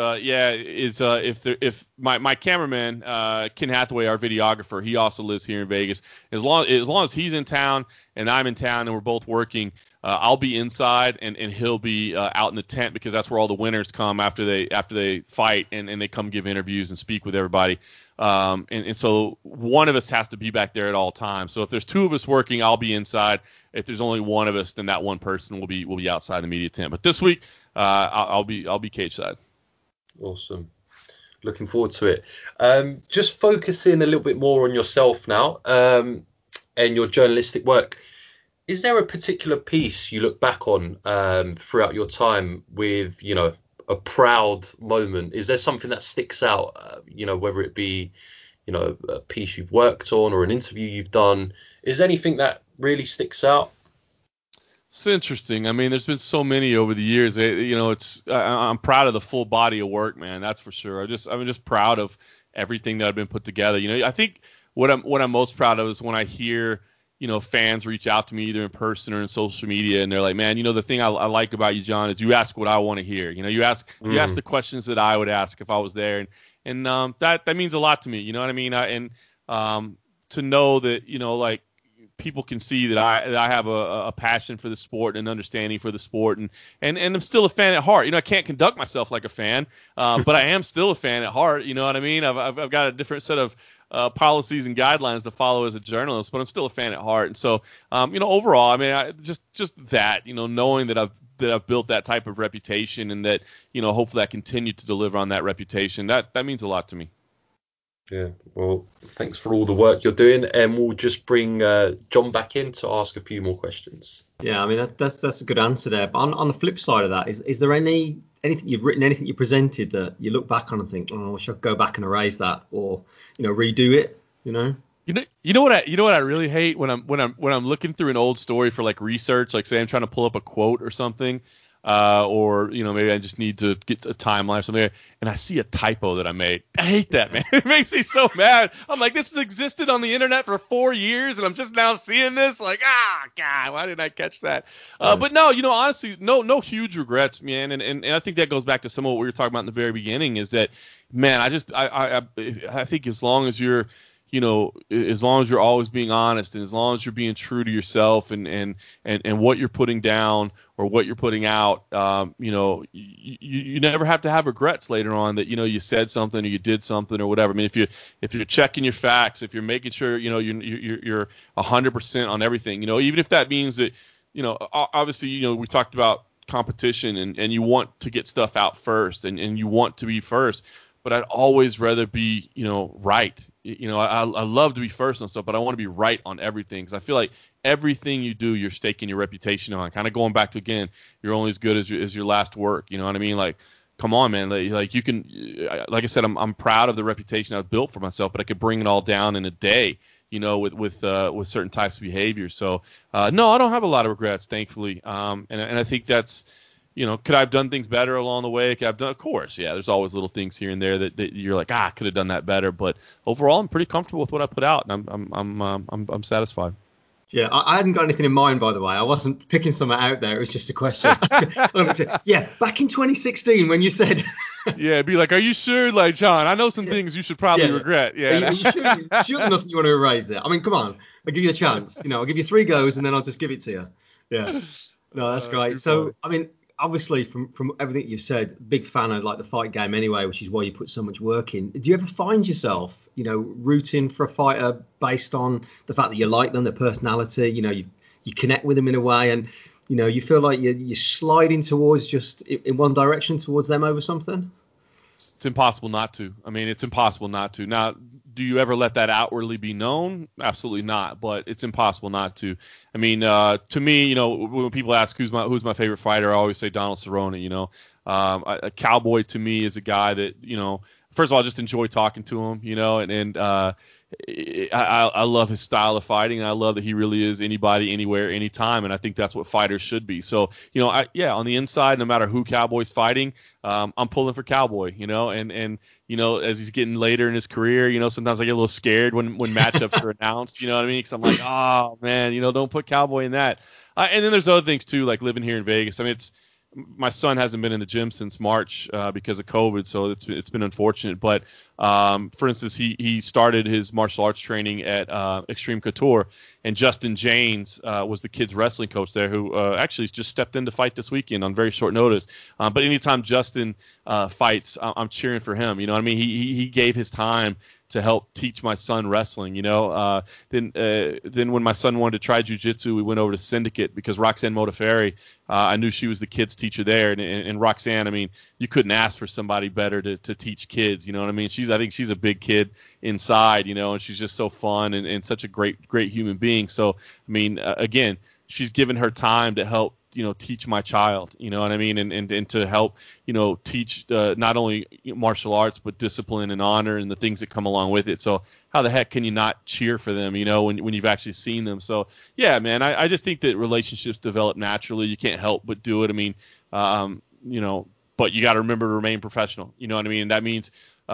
if my cameraman Ken Hathaway, our videographer, he also lives here in Vegas. As long as he's in town and I'm in town and we're both working, I'll be inside and he'll be out in the tent, because that's where all the winners come after they fight and they come give interviews and speak with everybody. And so one of us has to be back there at all times. So if there's 2 of us working, I'll be inside. If there's only one of us, then that one person will be outside the media tent. But this week, I'll be cage side. Awesome. Looking forward to it. Just focusing a little bit more on yourself now, and your journalistic work. Is there a particular piece you look back on throughout your time with, a proud moment? Is there something that sticks out, whether it be, a piece you've worked on or an interview you've done? Is there anything that really sticks out? It's interesting. I mean, there's been so many over the years. I'm proud of the full body of work, man. That's for sure. I'm just proud of everything that I've been put together. I think what I'm most proud of is when I hear fans reach out to me either in person or in social media, and they're like, man, the thing I like about you, John, is you ask what I want to hear. You ask the questions that I would ask if I was there, and that means a lot to me. You know what I mean? To know that like people can see that I have a passion for the sport and an understanding for the sport, and I'm still a fan at heart. I can't conduct myself like a fan, but I am still a fan at heart. You know what I mean? I've got a different set of policies and guidelines to follow as a journalist, but I'm still a fan at heart. And so, overall, I mean, just that, knowing that I've built that type of reputation, and that, hopefully I continue to deliver on that reputation, that means a lot to me. Yeah, well, thanks for all the work you're doing, and we'll just bring John back in to ask a few more questions. Yeah, I mean, that's a good answer there. But on the flip side of that, is there anything you've written, anything you presented that you look back on and think, oh, I wish I could go back and erase that, or redo it? You know what I really hate when I'm looking through an old story for like research, like say I'm trying to pull up a quote or something, or maybe I just need to get a timeline or something, and I see a typo that I made. I hate that, man. It makes me so mad. I'm like, this has existed on the internet for 4 years, and I'm just now seeing this. Like, God, why didn't I catch that? But no, honestly, no huge regrets, man. And I think that goes back to some of what we were talking about in the very beginning. Is that, man, I think as long as you're as long as you're always being honest and as long as you're being true to yourself and what you're putting down or what you're putting out, you never have to have regrets later on that, you said something or you did something or whatever. I mean, if you're checking your facts, if you're making sure, you're 100% on everything, even if that means that, obviously, we talked about competition and you want to get stuff out first and you want to be first. But I'd always rather be, right. I love to be first on stuff, but I want to be right on everything because I feel like everything you do, you're staking your reputation on. Kind of going back to, again, you're only as good as your last work. You know what I mean? Like, come on, man. Like you can, like I said, I'm proud of the reputation I've built for myself, but I could bring it all down in a day, with certain types of behavior. So, no, I don't have a lot of regrets, thankfully. And I think that's, could I have done things better along the way? Of course, yeah. There's always little things here and there that you're like, could have done that better. But overall, I'm pretty comfortable with what I put out, and I'm satisfied. Yeah, I hadn't got anything in mind, by the way. I wasn't picking something out there. It was just a question. Yeah, back in 2016 when you said. Yeah, be like, are you sure? Like, John, I know some things you should probably regret. Yeah. Are you sure enough that you want to erase it? I mean, come on. I'll give you a chance. I'll give you 3 goes and then I'll just give it to you. Yeah. No, that's great. So, funny. I mean, obviously from everything you've said, big fan of like the fight game anyway, which is why you put so much work in. Do you ever find yourself, rooting for a fighter based on the fact that you like them, their personality, you connect with them in a way and, you feel like you're sliding towards just in one direction towards them over something? It's impossible not to. I mean, it's impossible not to. Now, do you ever let that outwardly be known? Absolutely not. But it's impossible not to. I mean, to me, when people ask who's my favorite fighter, I always say Donald Cerrone. A Cowboy to me is a guy that, first of all, I just enjoy talking to him, and I love his style of fighting, and I love that he really is anybody, anywhere, anytime, and I think that's what fighters should be. So, on the inside, no matter who Cowboy's fighting, I'm pulling for Cowboy, and as he's getting later in his career, sometimes I get a little scared when matchups are announced, you know what I mean? Because I'm like, oh, man, don't put Cowboy in that. And then there's other things, too, like living here in Vegas. I mean, my son hasn't been in the gym since March because of COVID, so it's been unfortunate. But for instance, he started his martial arts training at Extreme Couture, and Justin Janes was the kids wrestling coach there, who actually just stepped in to fight this weekend on very short notice. But anytime Justin fights, I'm cheering for him. You know what I mean? He gave his time to help teach my son wrestling, Then when my son wanted to try jiu-jitsu, we went over to Syndicate because Roxanne Modafferi, I knew she was the kids teacher there. And Roxanne, I mean, you couldn't ask for somebody better to teach kids, you know what I mean? I think she's a big kid inside, and she's just so fun and such a great human being. So, I mean, again, she's given her time to help, teach my child, you know what I mean? And to help, teach not only martial arts, but discipline and honor and the things that come along with it. So how the heck can you not cheer for them, when you've actually seen them? So, yeah, man, I just think that relationships develop naturally. You can't help but do it. I mean, but you got to remember to remain professional. You know what I mean? And that means,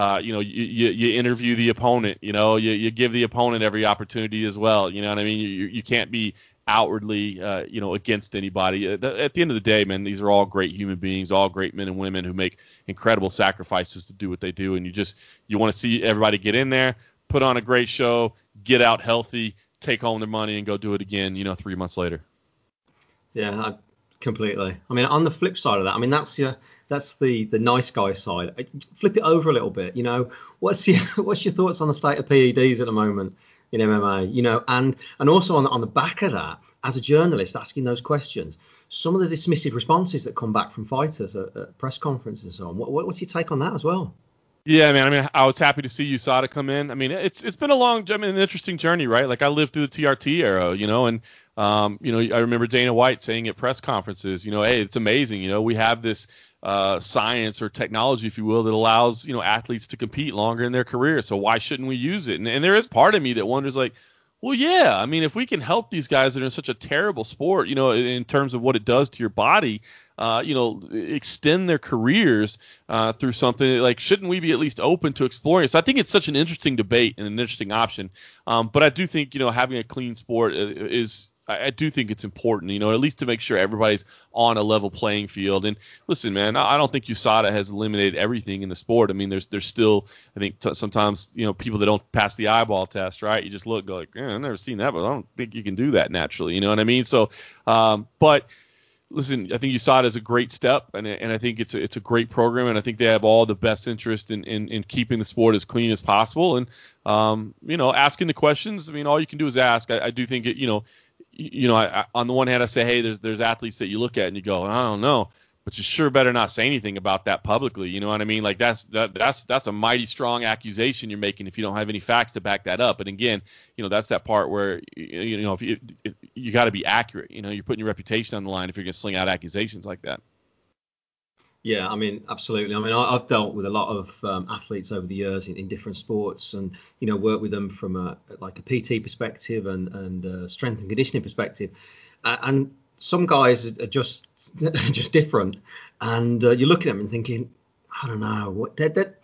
you interview the opponent, you give the opponent every opportunity as well. You know what I mean? You can't be outwardly, against anybody. At the end of the day, man, these are all great human beings, all great men and women who make incredible sacrifices to do what they do. And you want to see everybody get in there, put on a great show, get out healthy, take home their money and go do it again, 3 months later. Yeah, completely. I mean, on the flip side of that, I mean, that's the nice guy side. Flip it over a little bit. What's your thoughts on the state of PEDs at the moment in MMA? And also on the back of that, as a journalist asking those questions, some of the dismissive responses that come back from fighters at press conferences and so on. What's your take on that as well? Yeah, man. I mean, I was happy to see USADA come in. I mean, it's been an interesting journey, right? Like I lived through the TRT era, and I remember Dana White saying at press conferences, hey, it's amazing. We have this science or technology, if you will, that allows, athletes to compete longer in their career. So why shouldn't we use it? And there is part of me that wonders like, well, yeah, I mean, if we can help these guys that are in such a terrible sport, in terms of what it does to your body, extend their careers through something like, shouldn't we be at least open to exploring it? So I think it's such an interesting debate and an interesting option. But I do think, having a clean sport is I do think it's important, at least to make sure everybody's on a level playing field. And listen, man, I don't think USADA has eliminated everything in the sport. I mean, there's still, I think sometimes, people that don't pass the eyeball test, right? You just go like, I've never seen that, but I don't think you can do that naturally. You know what I mean? So, but listen, I think USADA is a great step, and I think it's a great program, and I think they have all the best interest in keeping the sport as clean as possible. And asking the questions. I mean, all you can do is ask. I do think it. I, on the one hand, I say, hey, there's athletes that you look at and you go, I don't know, but you sure better not say anything about that publicly. You know what I mean? Like that's a mighty strong accusation you're making if you don't have any facts to back that up. And again, that's that part where if you got to be accurate. You're putting your reputation on the line if you're going to sling out accusations like that. Yeah, I mean, absolutely. I mean, I've dealt with a lot of athletes over the years in different sports, and worked with them from a PT perspective and strength and conditioning perspective, and some guys are just different, and you're looking at them and thinking, I don't know, what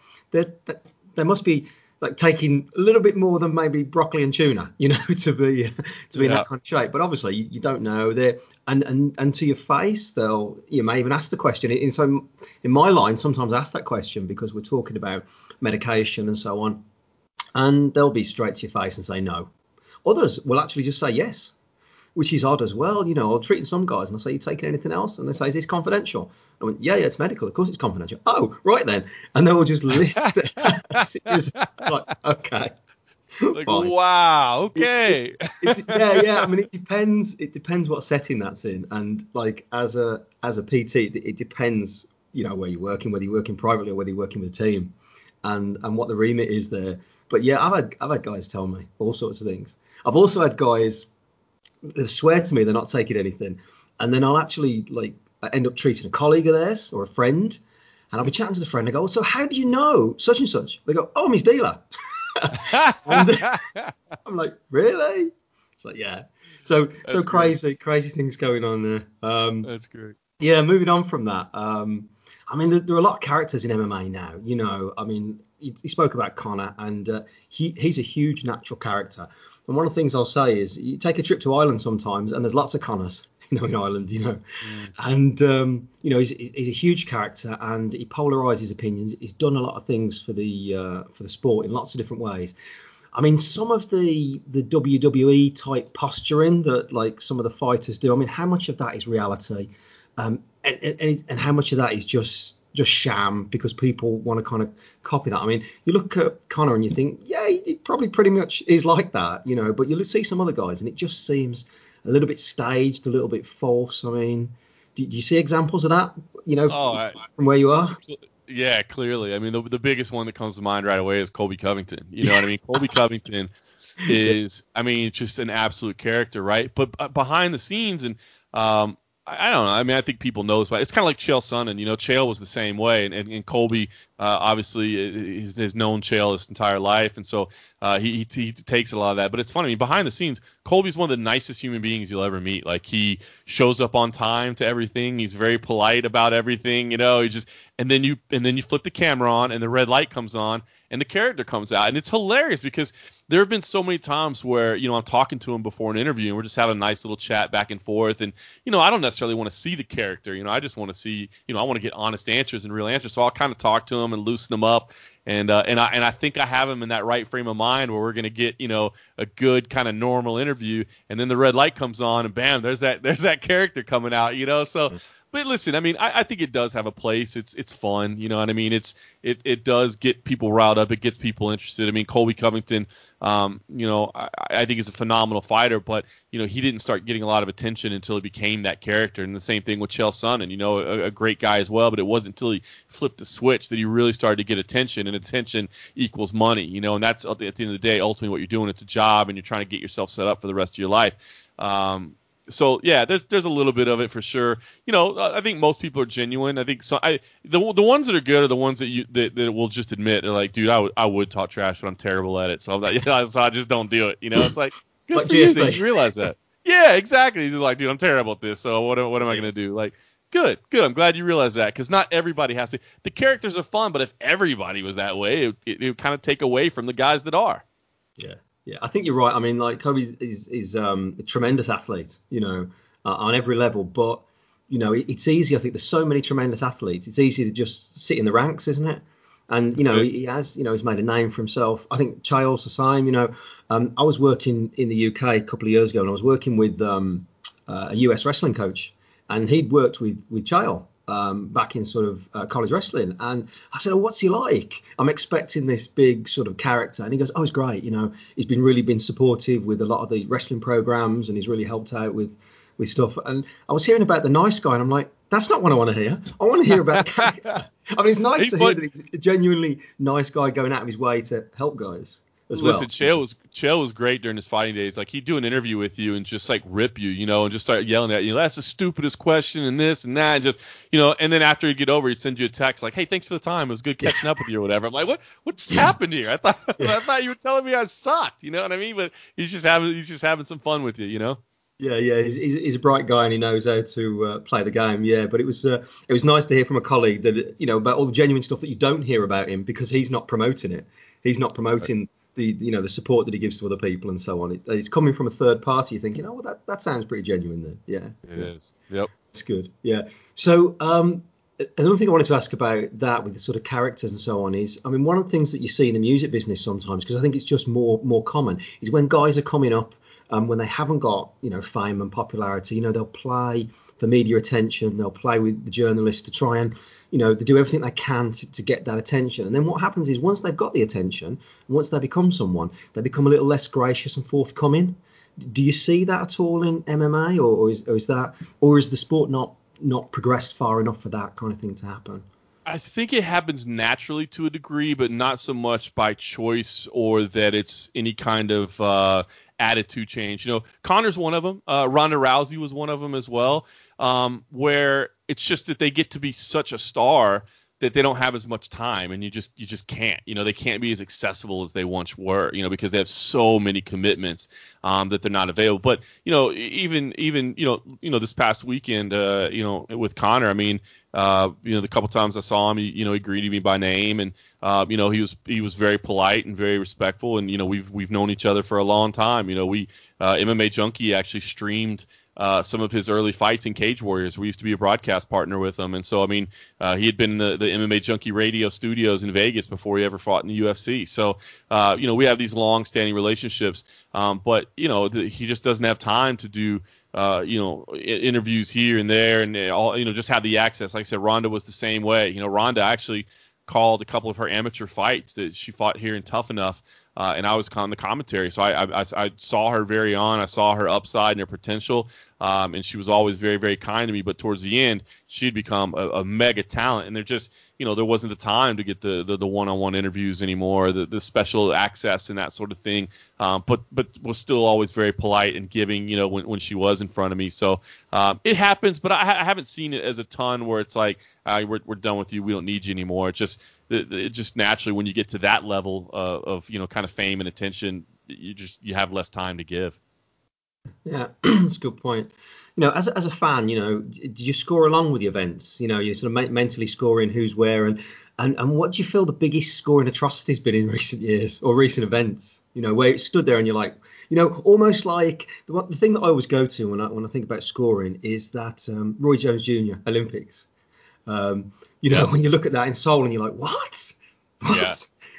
they must be like taking a little bit more than maybe broccoli and tuna, to be in that kind of shape. But obviously you don't know. And to your face, you may even ask the question. And so in my line, sometimes I ask that question because we're talking about medication and so on, and they'll be straight to your face and say no. Others will actually just say yes, which is odd as well. I'm treating some guys and I say, you taking anything else? And they say, is this confidential? I went, yeah, it's medical. Of course it's confidential. Oh, right then. And they will just list it. It's like, okay. Like, fine. Wow, okay. Yeah. I mean, it depends. It depends what setting that's in. And like as a PT, it depends, where you're working, whether you're working privately or whether you're working with a team, and what the remit is there. But yeah, I've had guys tell me all sorts of things. I've also had guys swear to me they're not taking anything, and then I'll actually I end up treating a colleague of theirs or a friend, and I'll be chatting to the friend. I go, so how do you know such and such? They go, oh, I'm his dealer. And I'm like, really? It's like, yeah. So crazy things going on there. That's great. Yeah, moving on from that. I mean, there are a lot of characters in MMA now. I mean, you spoke about Conor, and he's a huge natural character. And one of the things I'll say is, you take a trip to Ireland sometimes, and there's lots of Conors, in Ireland, And he's a huge character, and he polarizes opinions. He's done a lot of things for the sport in lots of different ways. I mean, some of the WWE type posturing that some of the fighters do. I mean, how much of that is reality, and how much of that is just sham because people want to kind of copy that. I mean, you look at Conor and you think, yeah, he probably pretty much is like that, but you'll see some other guys and it just seems a little bit staged, a little bit false. I mean, do you see examples of that, from where you are? Yeah, clearly. I mean, the biggest one that comes to mind right away is Colby Covington. You know what I mean? Colby Covington is, I mean, just an absolute character, right? But behind the scenes, and I don't know. I mean, I think people know this, but it's kind of like Chael Sonnen. Chael was the same way, and Colby obviously has known Chael his entire life, and so he takes a lot of that. But it's funny. I mean, behind the scenes, Colby's one of the nicest human beings you'll ever meet. Like, he shows up on time to everything. He's very polite about everything. He just and then you flip the camera on, and the red light comes on, and the character comes out, and it's hilarious because there have been so many times where, I'm talking to him before an interview and we're just having a nice little chat back and forth. And, I don't necessarily want to see the character. I just want to see, I want to get honest answers and real answers. So I'll kind of talk to him and loosen him up. And I think I have him in that right frame of mind where we're going to get, a good kind of normal interview. And then the red light comes on and bam, there's that character coming out, So, but listen, I mean, I think it does have a place. It's fun. You know what I mean? It does get people riled up. It gets people interested. I mean, Colby Covington, I think is a phenomenal fighter, but, he didn't start getting a lot of attention until he became that character. And the same thing with Chael Sonnen, a great guy as well, but it wasn't until he flipped the switch that he really started to get attention, and attention equals money, and that's at the end of the day, ultimately what you're doing. It's a job and you're trying to get yourself set up for the rest of your life. So yeah, there's a little bit of it for sure. I think most people are genuine. I think the ones that are good are the ones that will just admit they're like, dude, I would talk trash, but I'm terrible at it. So I'm like, so I just don't do it. It's like, good like for you that you realize that. Yeah, exactly. He's just like, dude, I'm terrible at this. So what am I gonna do? Like, good. I'm glad you realize that, because not everybody has to. The characters are fun, but if everybody was that way, it would kind of take away from the guys that are. Yeah, I think you're right. I mean, like Kobe is a tremendous athlete, on every level. But it's easy. I think there's so many tremendous athletes. It's easy to just sit in the ranks, isn't it? And That's it. he has, he's made a name for himself. I think Chael's the same. I was working in the UK a couple of years ago, and I was working with a US wrestling coach, and he'd worked with Chael back in sort of college wrestling. And I said, oh, what's he like? I'm expecting this big sort of character. And he goes, oh, he's great. He's really been supportive with a lot of the wrestling programs, and he's really helped out with stuff. And I was hearing about the nice guy, and I'm like, that's not what I want to hear. I want to hear about the character. I mean, it's nice to hear that he's a genuinely nice guy going out of his way to help guys as well. Listen, Chael was great during his fighting days. Like, he'd do an interview with you and just like rip you, and just start yelling at you. That's the stupidest question and this and that, and just, and then after he'd get over, he'd send you a text like, hey, thanks for the time. It was good catching up with you or whatever. I'm like, what just happened here? I thought you were telling me I sucked. You know what I mean? But he's just having some fun with you. Yeah, he's a bright guy, and he knows how to play the game. Yeah, but it was nice to hear from a colleague that about all the genuine stuff that you don't hear about him, because he's not promoting it. He's not promoting the support that he gives to other people and so on. It's coming from a third party. You're thinking, oh, well, that sounds pretty genuine then. Yeah, it is. Yep, it's good. Yeah. So another thing I wanted to ask about that with the sort of characters and so on is, I mean, one of the things that you see in the music business sometimes, because I think it's just more common, is when guys are coming up. When they haven't got, fame and popularity, they'll play for media attention. They'll play with the journalists to try and, they do everything they can to get that attention. And then what happens is, once they've got the attention, and once they become someone, they become a little less gracious and forthcoming. Do you see that at all in MMA, or is the sport not progressed far enough for that kind of thing to happen? I think it happens naturally to a degree, but not so much by choice or that it's any kind of attitude change. Connor's one of them. Ronda Rousey was one of them as well, where it's just that they get to be such a star that they don't have as much time, and you just can't. They can't be as accessible as they once were, because they have so many commitments that they're not available. But even this past weekend, with Connor, I mean, the couple times I saw him, he greeted me by name, and he was very polite and very respectful, and we've known each other for a long time. MMA Junkie actually streamed some of his early fights in Cage Warriors. We used to be a broadcast partner with him. And so, I mean, he had been in the MMA Junkie radio studios in Vegas before he ever fought in the UFC. So, we have these long-standing relationships. But he just doesn't have time to do, interviews here and there and all, just have the access. Like I said, Ronda was the same way. Ronda actually called a couple of her amateur fights that she fought here in Tough Enough, and I was on the commentary. So I saw her very on. I saw her upside and her potential, and she was always very, very kind to me. But towards the end, she'd become a mega talent, and there wasn't the time to get the one-on-one interviews anymore, the special access and that sort of thing. But was still always very polite and giving, when she was in front of me. So it happens, but I haven't seen it as a ton where it's like, we're done with you, we don't need you anymore. It just naturally, when you get to that level of kind of fame and attention, you have less time to give. Yeah, that's a good point. As a fan, do you score along with the events? You're sort of mentally scoring who's where, and what do you feel the biggest scoring atrocity has been in recent years or recent events? Where it stood there and you're like, almost like the thing that I always go to when I think about scoring is that Roy Jones Jr. Olympics. When you look at that in Seoul and you're like, what? Yeah.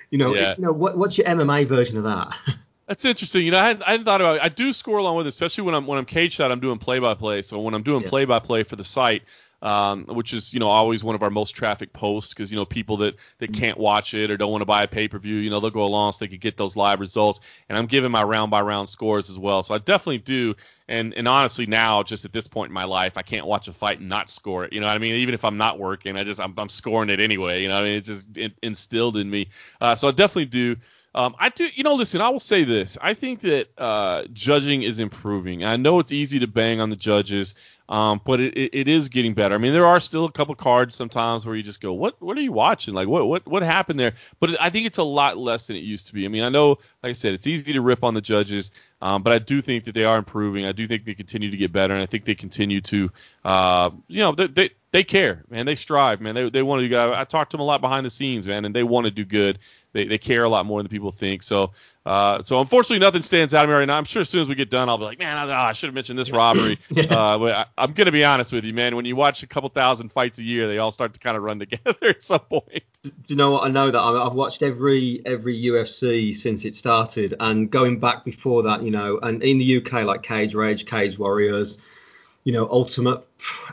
What's your MMA version of that? That's interesting. I hadn't thought about it. I do score along with it, especially when I'm cage shot. I'm doing play-by-play. So when I'm doing play-by-play for the site, which is always one of our most trafficked posts, because people that can't watch it or don't want to buy a pay-per-view, they'll go along so they can get those live results. And I'm giving my round-by-round scores as well. So I definitely do. And honestly, now, just at this point in my life, I can't watch a fight and not score it. You know what I mean? Even if I'm not working, I'm scoring it anyway. It's just instilled in me. So I definitely do. I do, listen, I will say this. I think that judging is improving. I know it's easy to bang on the judges, but it is getting better. I mean, there are still a couple cards sometimes where you just go, what are you watching? Like, what happened there? But I think it's a lot less than it used to be. I mean, I know, like I said, it's easy to rip on the judges, but I do think that they are improving. I do think they continue to get better, and I think they continue to, they care, man. They strive, man. They want to do good. I talk to them a lot behind the scenes, man, and they want to do good. They care a lot more than people think. So unfortunately, nothing stands out to me right now. I'm sure as soon as we get done, I'll be like, man, I should have mentioned this robbery. But I'm going to be honest with you, man. When you watch a couple thousand fights a year, they all start to kind of run together at some point. Do you know what? I know that I've watched every UFC since it started, and going back before that, and in the UK, like Cage Rage, Cage Warriors, Ultimate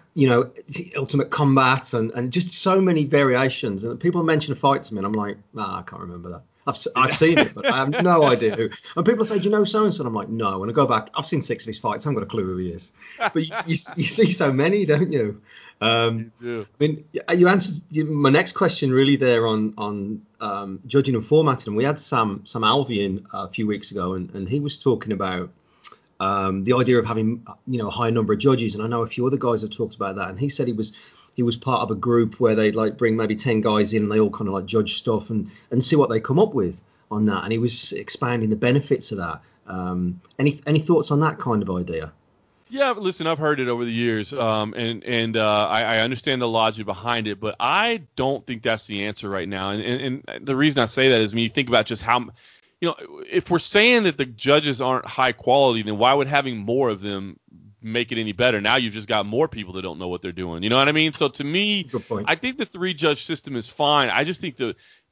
Combat, and just so many variations. And people mention a fight to me, and I'm like, I can't remember that. I've seen it, but I have no idea who. And people say, do you know so-and-so? And I'm like, no. And I go back, I've seen 6 of his fights. I haven't got a clue who he is. But you see so many, don't you? You do. I mean, you answered my next question really there on judging and formatting. And we had Sam Alvey a few weeks ago, and he was talking about the idea of having a high number of judges. And I know a few other guys have talked about that. And he said he was part of a group where they'd like bring maybe 10 guys in and they all kind of like judge stuff and see what they come up with on that. And he was expanding the benefits of that. Any thoughts on that kind of idea? Yeah, listen, I've heard it over the years, and I understand the logic behind it, but I don't think that's the answer right now. And the reason I say that is when you think about just how, if we're saying that the judges aren't high quality, then why would having more of them make it any better? Now you've just got more people that don't know what they're doing. You know what I mean? So to me, I think the 3-judge system is fine. I just think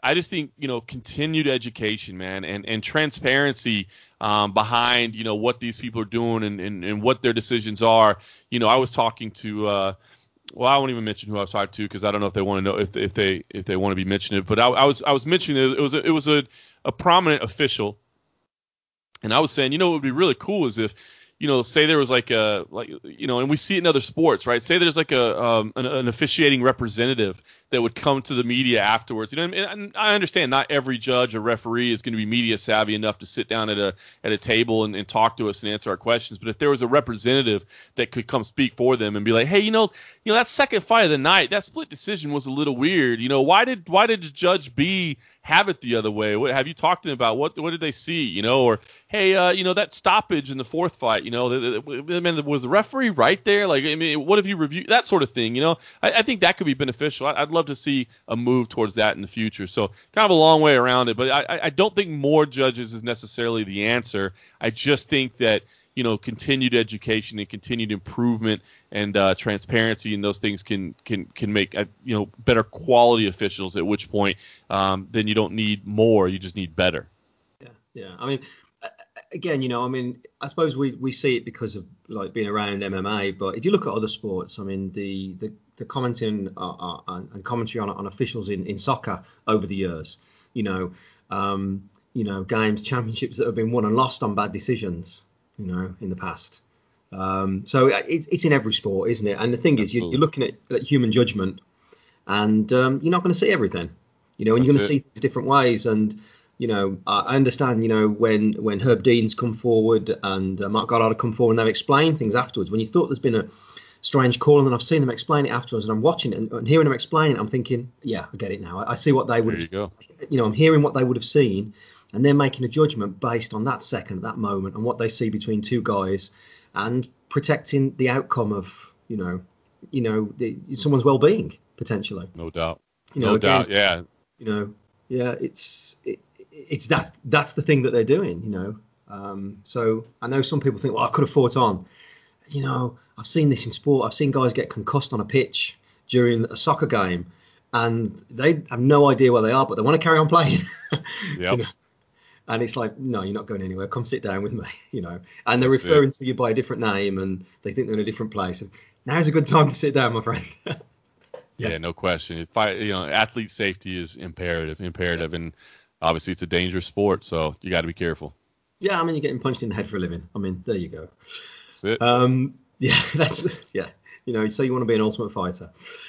continued education, man, and transparency behind what these people are doing and what their decisions are. I was talking to I won't even mention who I was talking to because I don't know if they want to know if they want to be mentioned. But I was mentioning it was a prominent official, and I was saying what would be really cool is if say there was and we see it in other sports, right? Say there's like an officiating representative that would come to the media afterwards. And I understand not every judge or referee is going to be media savvy enough to sit down at a table and talk to us and answer our questions. But if there was a representative that could come speak for them and be like, hey, that second fight of the night, that split decision was a little weird. Why did Judge B have it the other way? Have you talked to them about what did they see? Or hey, that stoppage in the fourth fight, was the referee right there? What have you reviewed? That sort of thing. I think that could be beneficial. I'd love to see a move towards that in the future. So kind of a long way around it, but I don't think more judges is necessarily the answer. I just think that continued education and continued improvement and transparency and those things can make better quality officials. At which point, then you don't need more, you just need better. Yeah. I mean, again, I suppose we see it because of like being around MMA, but if you look at other sports, I mean, the commenting and commentary on officials in soccer over the years, games, championships that have been won and lost on bad decisions, in the past. So it's in every sport, isn't it? And the thing is, you're looking at human judgment, and you're not going to see everything, and you're going to see things different ways. And I understand, when Herb Dean's come forward and Mark Goddard have come forward and they've explained things afterwards. When you thought there's been a strange call, and then I've seen them explain it afterwards, and I'm watching it and hearing them explain it, I'm thinking, yeah, I get it now. I see what they would. There you go. I'm hearing what they would have seen, and they're making a judgment based on that second, that moment, and what they see between two guys, and protecting the outcome of someone's well-being potentially. No doubt. No doubt. Yeah. It's that's the thing that they're doing. So I know some people think, well, I could have fought on. I've seen this in sport. I've seen guys get concussed on a pitch during a soccer game, and they have no idea where they are, but they want to carry on playing. Yep. And it's like, no, you're not going anywhere. Come sit down with me, And they're referring to you by a different name, and they think they're in a different place. And now's a good time to sit down, my friend. Yeah, no question. Athlete safety is imperative, and obviously it's a dangerous sport, so you got to be careful. Yeah, I mean, you're getting punched in the head for a living. I mean, there you go. That's it. So you want to be an ultimate fighter.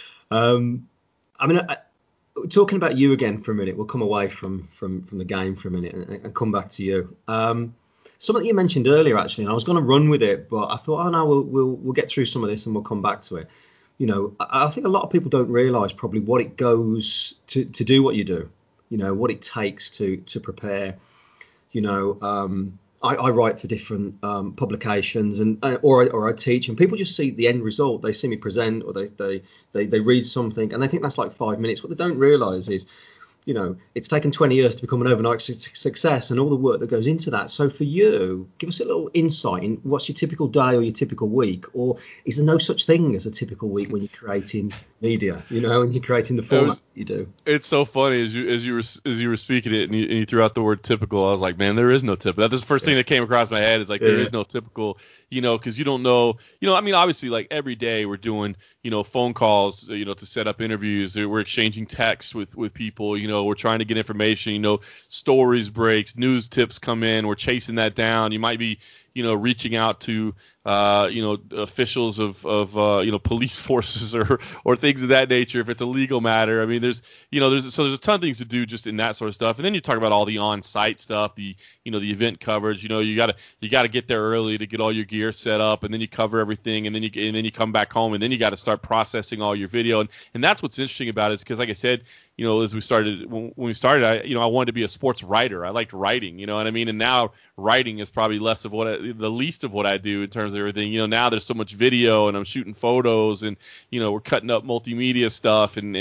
Talking about you again for a minute, we'll come away from the game for a minute and come back to you. Something you mentioned earlier, actually, and I was going to run with it, but I thought, we'll get through some of this and we'll come back to it. I think a lot of people don't realise probably what it goes to do what you do. What it takes to prepare. I write for different publications and or I teach, and people just see the end result. They see me present, or they read something, and they think that's like 5 minutes. What they don't realise is, it's taken 20 years to become an overnight success, and all the work that goes into that. So for you, give us a little insight in what's your typical day or your typical week, or is there no such thing as a typical week when you're creating media, and you're creating the formats that you do? It's so funny as you were speaking it, and you threw out the word typical. I was like, man, there is no typical. That's the first thing that came across my head. Is like, there is no typical, because you don't know, I mean, obviously, like every day we're doing, phone calls, to set up interviews. We're exchanging texts with people. We're trying to get information. Stories breaks, news tips come in. We're chasing that down. You might be, reaching out to, officials of police forces or things of that nature if it's a legal matter. I mean, there's a ton of things to do just in that sort of stuff. And then you talk about all the on-site stuff, the event coverage. You gotta get there early to get all your gear set up, and then you cover everything, and then you come back home, and then you got to start processing all your video. And that's what's interesting about it, is because, like I said, as we started, when we started, I wanted to be a sports writer. I liked writing, you know what I mean? And now writing is probably the least of what I do in terms of everything. Now there's so much video, and I'm shooting photos, and, we're cutting up multimedia stuff, and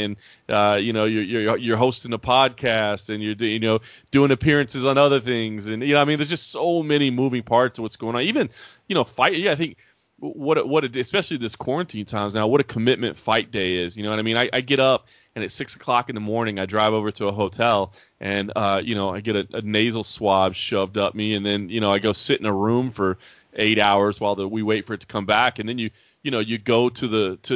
you're hosting a podcast, and you're doing appearances on other things. And, I mean, there's just so many moving parts of what's going on. Even, fight. Yeah, I think especially this quarantine times now, what a commitment fight day is. You know what I mean? I get up, and at 6 o'clock in the morning, I drive over to a hotel, and, I get a nasal swab shoved up me. And then, I go sit in a room for 8 hours while we wait for it to come back. And then you go to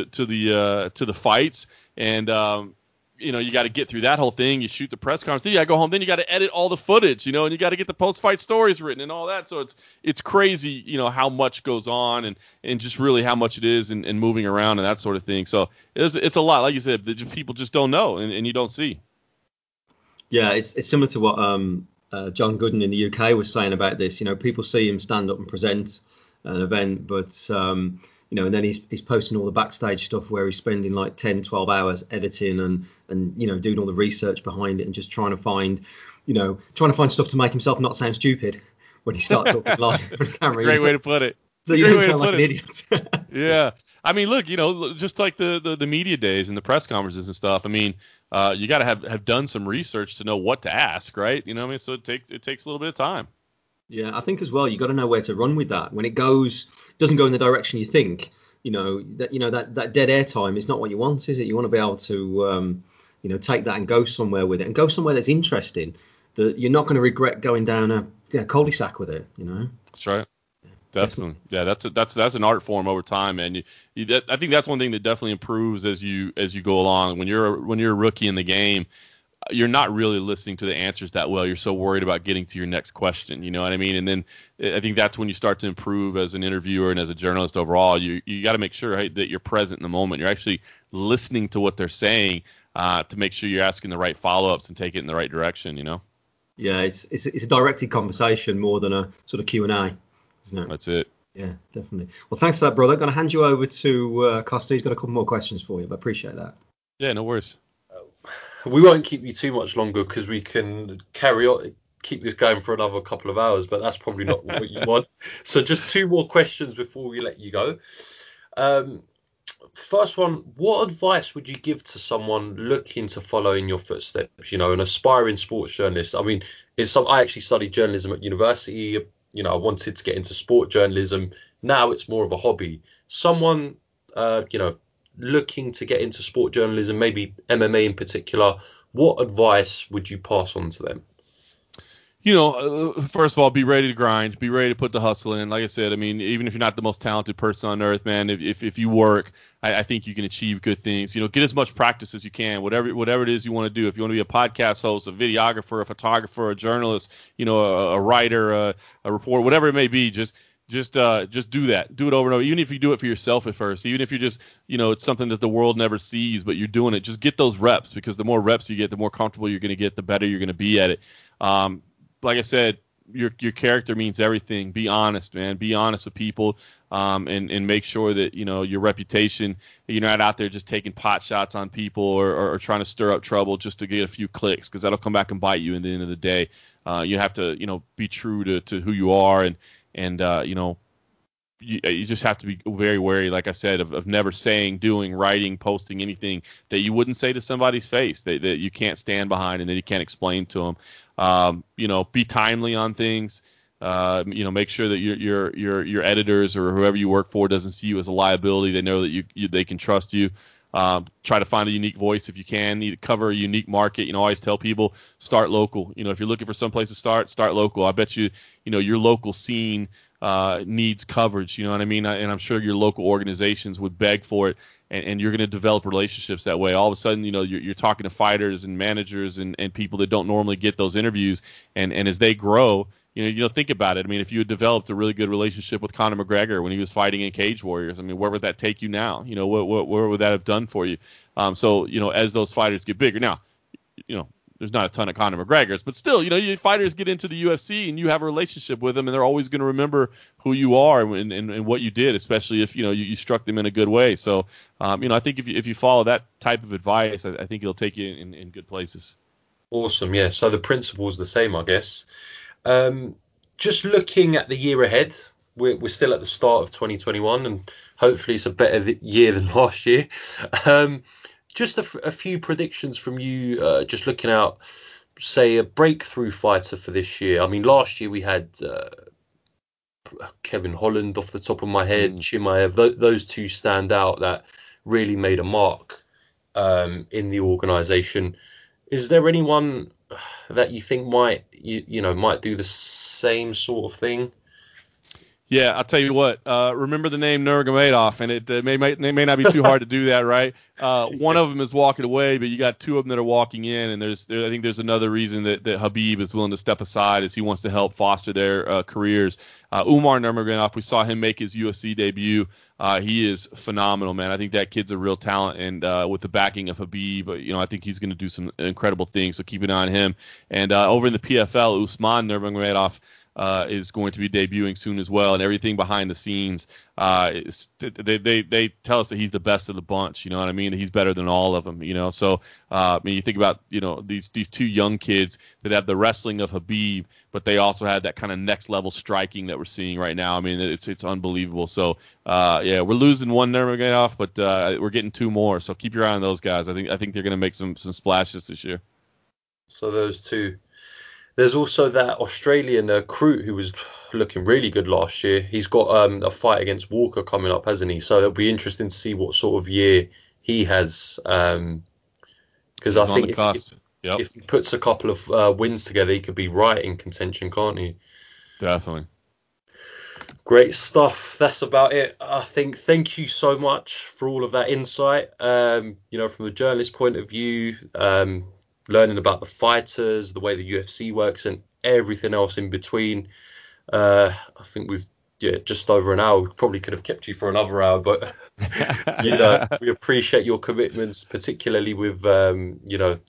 the fights, and, you got to get through that whole thing. You shoot the press conference, then you got to go home, then you got to edit all the footage, and you got to get the post-fight stories written and all that. So it's crazy, how much goes on, and just really how much it is, and moving around and that sort of thing. So it's a lot, like you said, that people just don't know, and you don't see. Yeah, it's similar to what John Gooden in the UK was saying about this. People see him stand up and present an event, but and then he's posting all the backstage stuff where he's spending like 10, 12 hours editing and doing all the research behind it, and just trying to find stuff to make himself not sound stupid when he starts talking live on camera. That's a great way to put it. So you don't sound like an idiot. Yeah. I mean, look, just like the media days and the press conferences and stuff. I mean, you got to have done some research to know what to ask, right? I mean, so it takes a little bit of time. Yeah, I think as well, you got to know where to run with that. When it doesn't go in the direction you think, that dead air time is not what you want, is it? You want to be able to, take that and go somewhere with it, and go somewhere that's interesting, that you're not going to regret going down a cul-de-sac with it. That's right. Definitely. Yeah, that's an art form over time, man. I think that's one thing that definitely improves as you go along. When you're a rookie in the game, you're not really listening to the answers that well. You're so worried about getting to your next question. You know what I mean? And then I think that's when you start to improve as an interviewer and as a journalist overall. You got to make sure, that you're present in the moment. You're actually listening to what they're saying to make sure you're asking the right follow-ups and take it in the right direction. Yeah, it's a directed conversation more than a sort of Q&A, isn't it? That's it. Yeah, definitely. Well, thanks for that, brother. I'm going to hand you over to Costa. He's got a couple more questions for you, but I appreciate that. Yeah, no worries. We won't keep you too much longer, because we can keep this going for another couple of hours, but that's probably not what you want. So just 2 more questions before we let you go. First one, what advice would you give to someone looking to follow in your footsteps, an aspiring sports journalist? I mean, I actually studied journalism at university. I wanted to get into sport journalism. Now it's more of a hobby. Someone, looking to get into sport journalism, maybe MMA in particular, what advice would you pass on to them? First of all, be ready to grind, be ready to put the hustle in. Like I said, I mean, even if you're not the most talented person on earth, man, if you work, I think you can achieve good things. Get as much practice as you can, whatever it is you want to do. If you want to be a podcast host, a videographer, a photographer, a journalist, a writer, a reporter, whatever it may be, just do that. Do it over and over. Even if you do it for yourself at first, even if you're just, it's something that the world never sees, but you're doing it, just get those reps, because the more reps you get, the more comfortable you're going to get, the better you're going to be at it. Like I said, your character means everything. Be honest, man. Be honest with people, and make sure that your reputation. You're not out there just taking pot shots on people or trying to stir up trouble just to get a few clicks, because that'll come back and bite you in the end of the day. You have to be true to who you are, and you just have to be very wary, like I said, of never saying, doing, writing, posting anything that you wouldn't say to somebody's face that you can't stand behind and that you can't explain to them. Be timely on things. Make sure that your editors or whoever you work for doesn't see you as a liability. They know that they can trust you. Try to find a unique voice if you can. Need to cover a unique market. Always tell people, start local. If you're looking for some place to start local. I bet your local scene needs coverage. You know what I mean? And I'm sure your local organizations would beg for it, and you're going to develop relationships that way. All of a sudden, you're talking to fighters and managers and people that don't normally get those interviews, and as they grow, think about it. I mean, if you had developed a really good relationship with Conor McGregor when he was fighting in Cage Warriors, I mean, where would that take you now? Where would that have done for you? So as those fighters get bigger, now, there's not a ton of Conor McGregors, but still, your fighters get into the UFC and you have a relationship with them, and they're always going to remember who you are and what you did, especially if you struck them in a good way. So, I think if you follow that type of advice, I think it'll take you in good places. Awesome, yeah. So the principle's the same, I guess. Just looking at the year ahead, we're still at the start of 2021, and hopefully it's a better year than last year. Just a few predictions from you, just looking out, say, a breakthrough fighter for this year. I mean, last year we had Kevin Holland off the top of my head, Chimaev. Those two stand out that really made a mark in the organization. Is there anyone that you think might do the same sort of thing? Yeah, I'll tell you what. Remember the name Nurmagomedov, and it may not be too hard to do that, right? One of them is walking away, but you got two of them that are walking in, and I think there's another reason that Khabib is willing to step aside, is he wants to help foster their careers. Umar Nurmagomedov, we saw him make his UFC debut. He is phenomenal, man. I think that kid's a real talent, and with the backing of Khabib, I think he's going to do some incredible things. So keep an eye on him. And over in the PFL, Usman Nurmagomedov is going to be debuting soon as well, and everything behind the scenes, they tell us that he's the best of the bunch. You know what I mean? He's better than all of them. So I mean, you think about these two young kids that have the wrestling of Khabib, but they also had that kind of next level striking that we're seeing right now. I mean, it's unbelievable. So yeah, we're losing one Nurmagomedov, but we're getting two more. So keep your eye on those guys. I think they're going to make some splashes this year. So those two. There's also that Australian Crute who was looking really good last year. He's got a fight against Walker coming up, hasn't he? So it'll be interesting to see what sort of year he has. Because I think if he puts a couple of wins together, he could be right in contention, can't he? Definitely. Great stuff. That's about it. I think. Thank you so much for all of that insight. From the journalist point of view, learning about the fighters, the way the UFC works, and everything else in between. I think we've just over an hour. We probably could have kept you for another hour, but we appreciate your commitments, particularly with the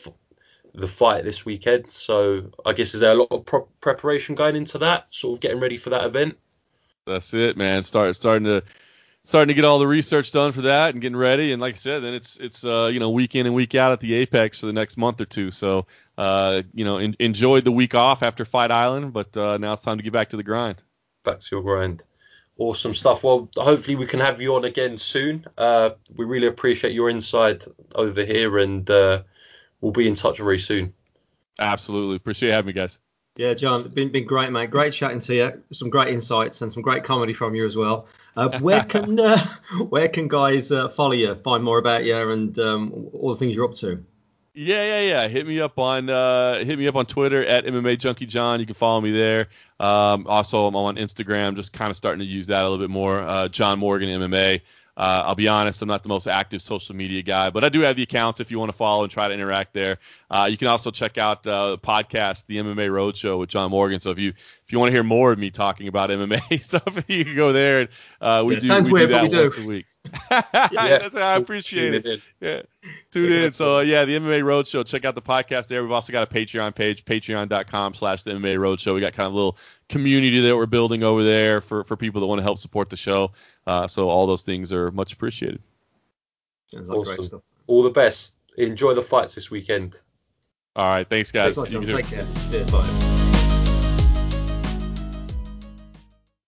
fight this weekend. So I guess, is there a lot of preparation going into that, sort of getting ready for that event? That's it, man. Starting to get all the research done for that and getting ready. And like I said, then it's week in and week out at the Apex for the next month or two. So, enjoyed the week off after Fight Island, but now it's time to get back to the grind. Back to your grind. Awesome stuff. Well, hopefully we can have you on again soon. We really appreciate your insight over here, and we'll be in touch very soon. Absolutely. Appreciate having me, guys. Yeah, John, been great, mate. Great chatting to you. Some great insights and some great comedy from you as well. Where can guys follow you, find more about you, and all the things you're up to? Yeah. Hit me up on Twitter at MMA Junkie John. You can follow me there. Also, I'm on Instagram, just kind of starting to use that a little bit more. John Morgan MMA. I'll be honest, I'm not the most active social media guy, but I do have the accounts if you want to follow and try to interact there. You can also check out the podcast, the MMA Roadshow with John Morgan. So if you want to hear more of me talking about MMA stuff, you can go there. And we do that once a week. I appreciate it. Yeah, tune in. So the MMA Roadshow. Check out the podcast there. We've also got a Patreon page, patreon.com/the MMA Roadshow. We got kind of a little community that we're building over there for people that want to help support the show. So all those things are much appreciated. Sounds like awesome. Great stuff. All the best. Enjoy the fights this weekend. All right, thanks guys. Take care. Bye.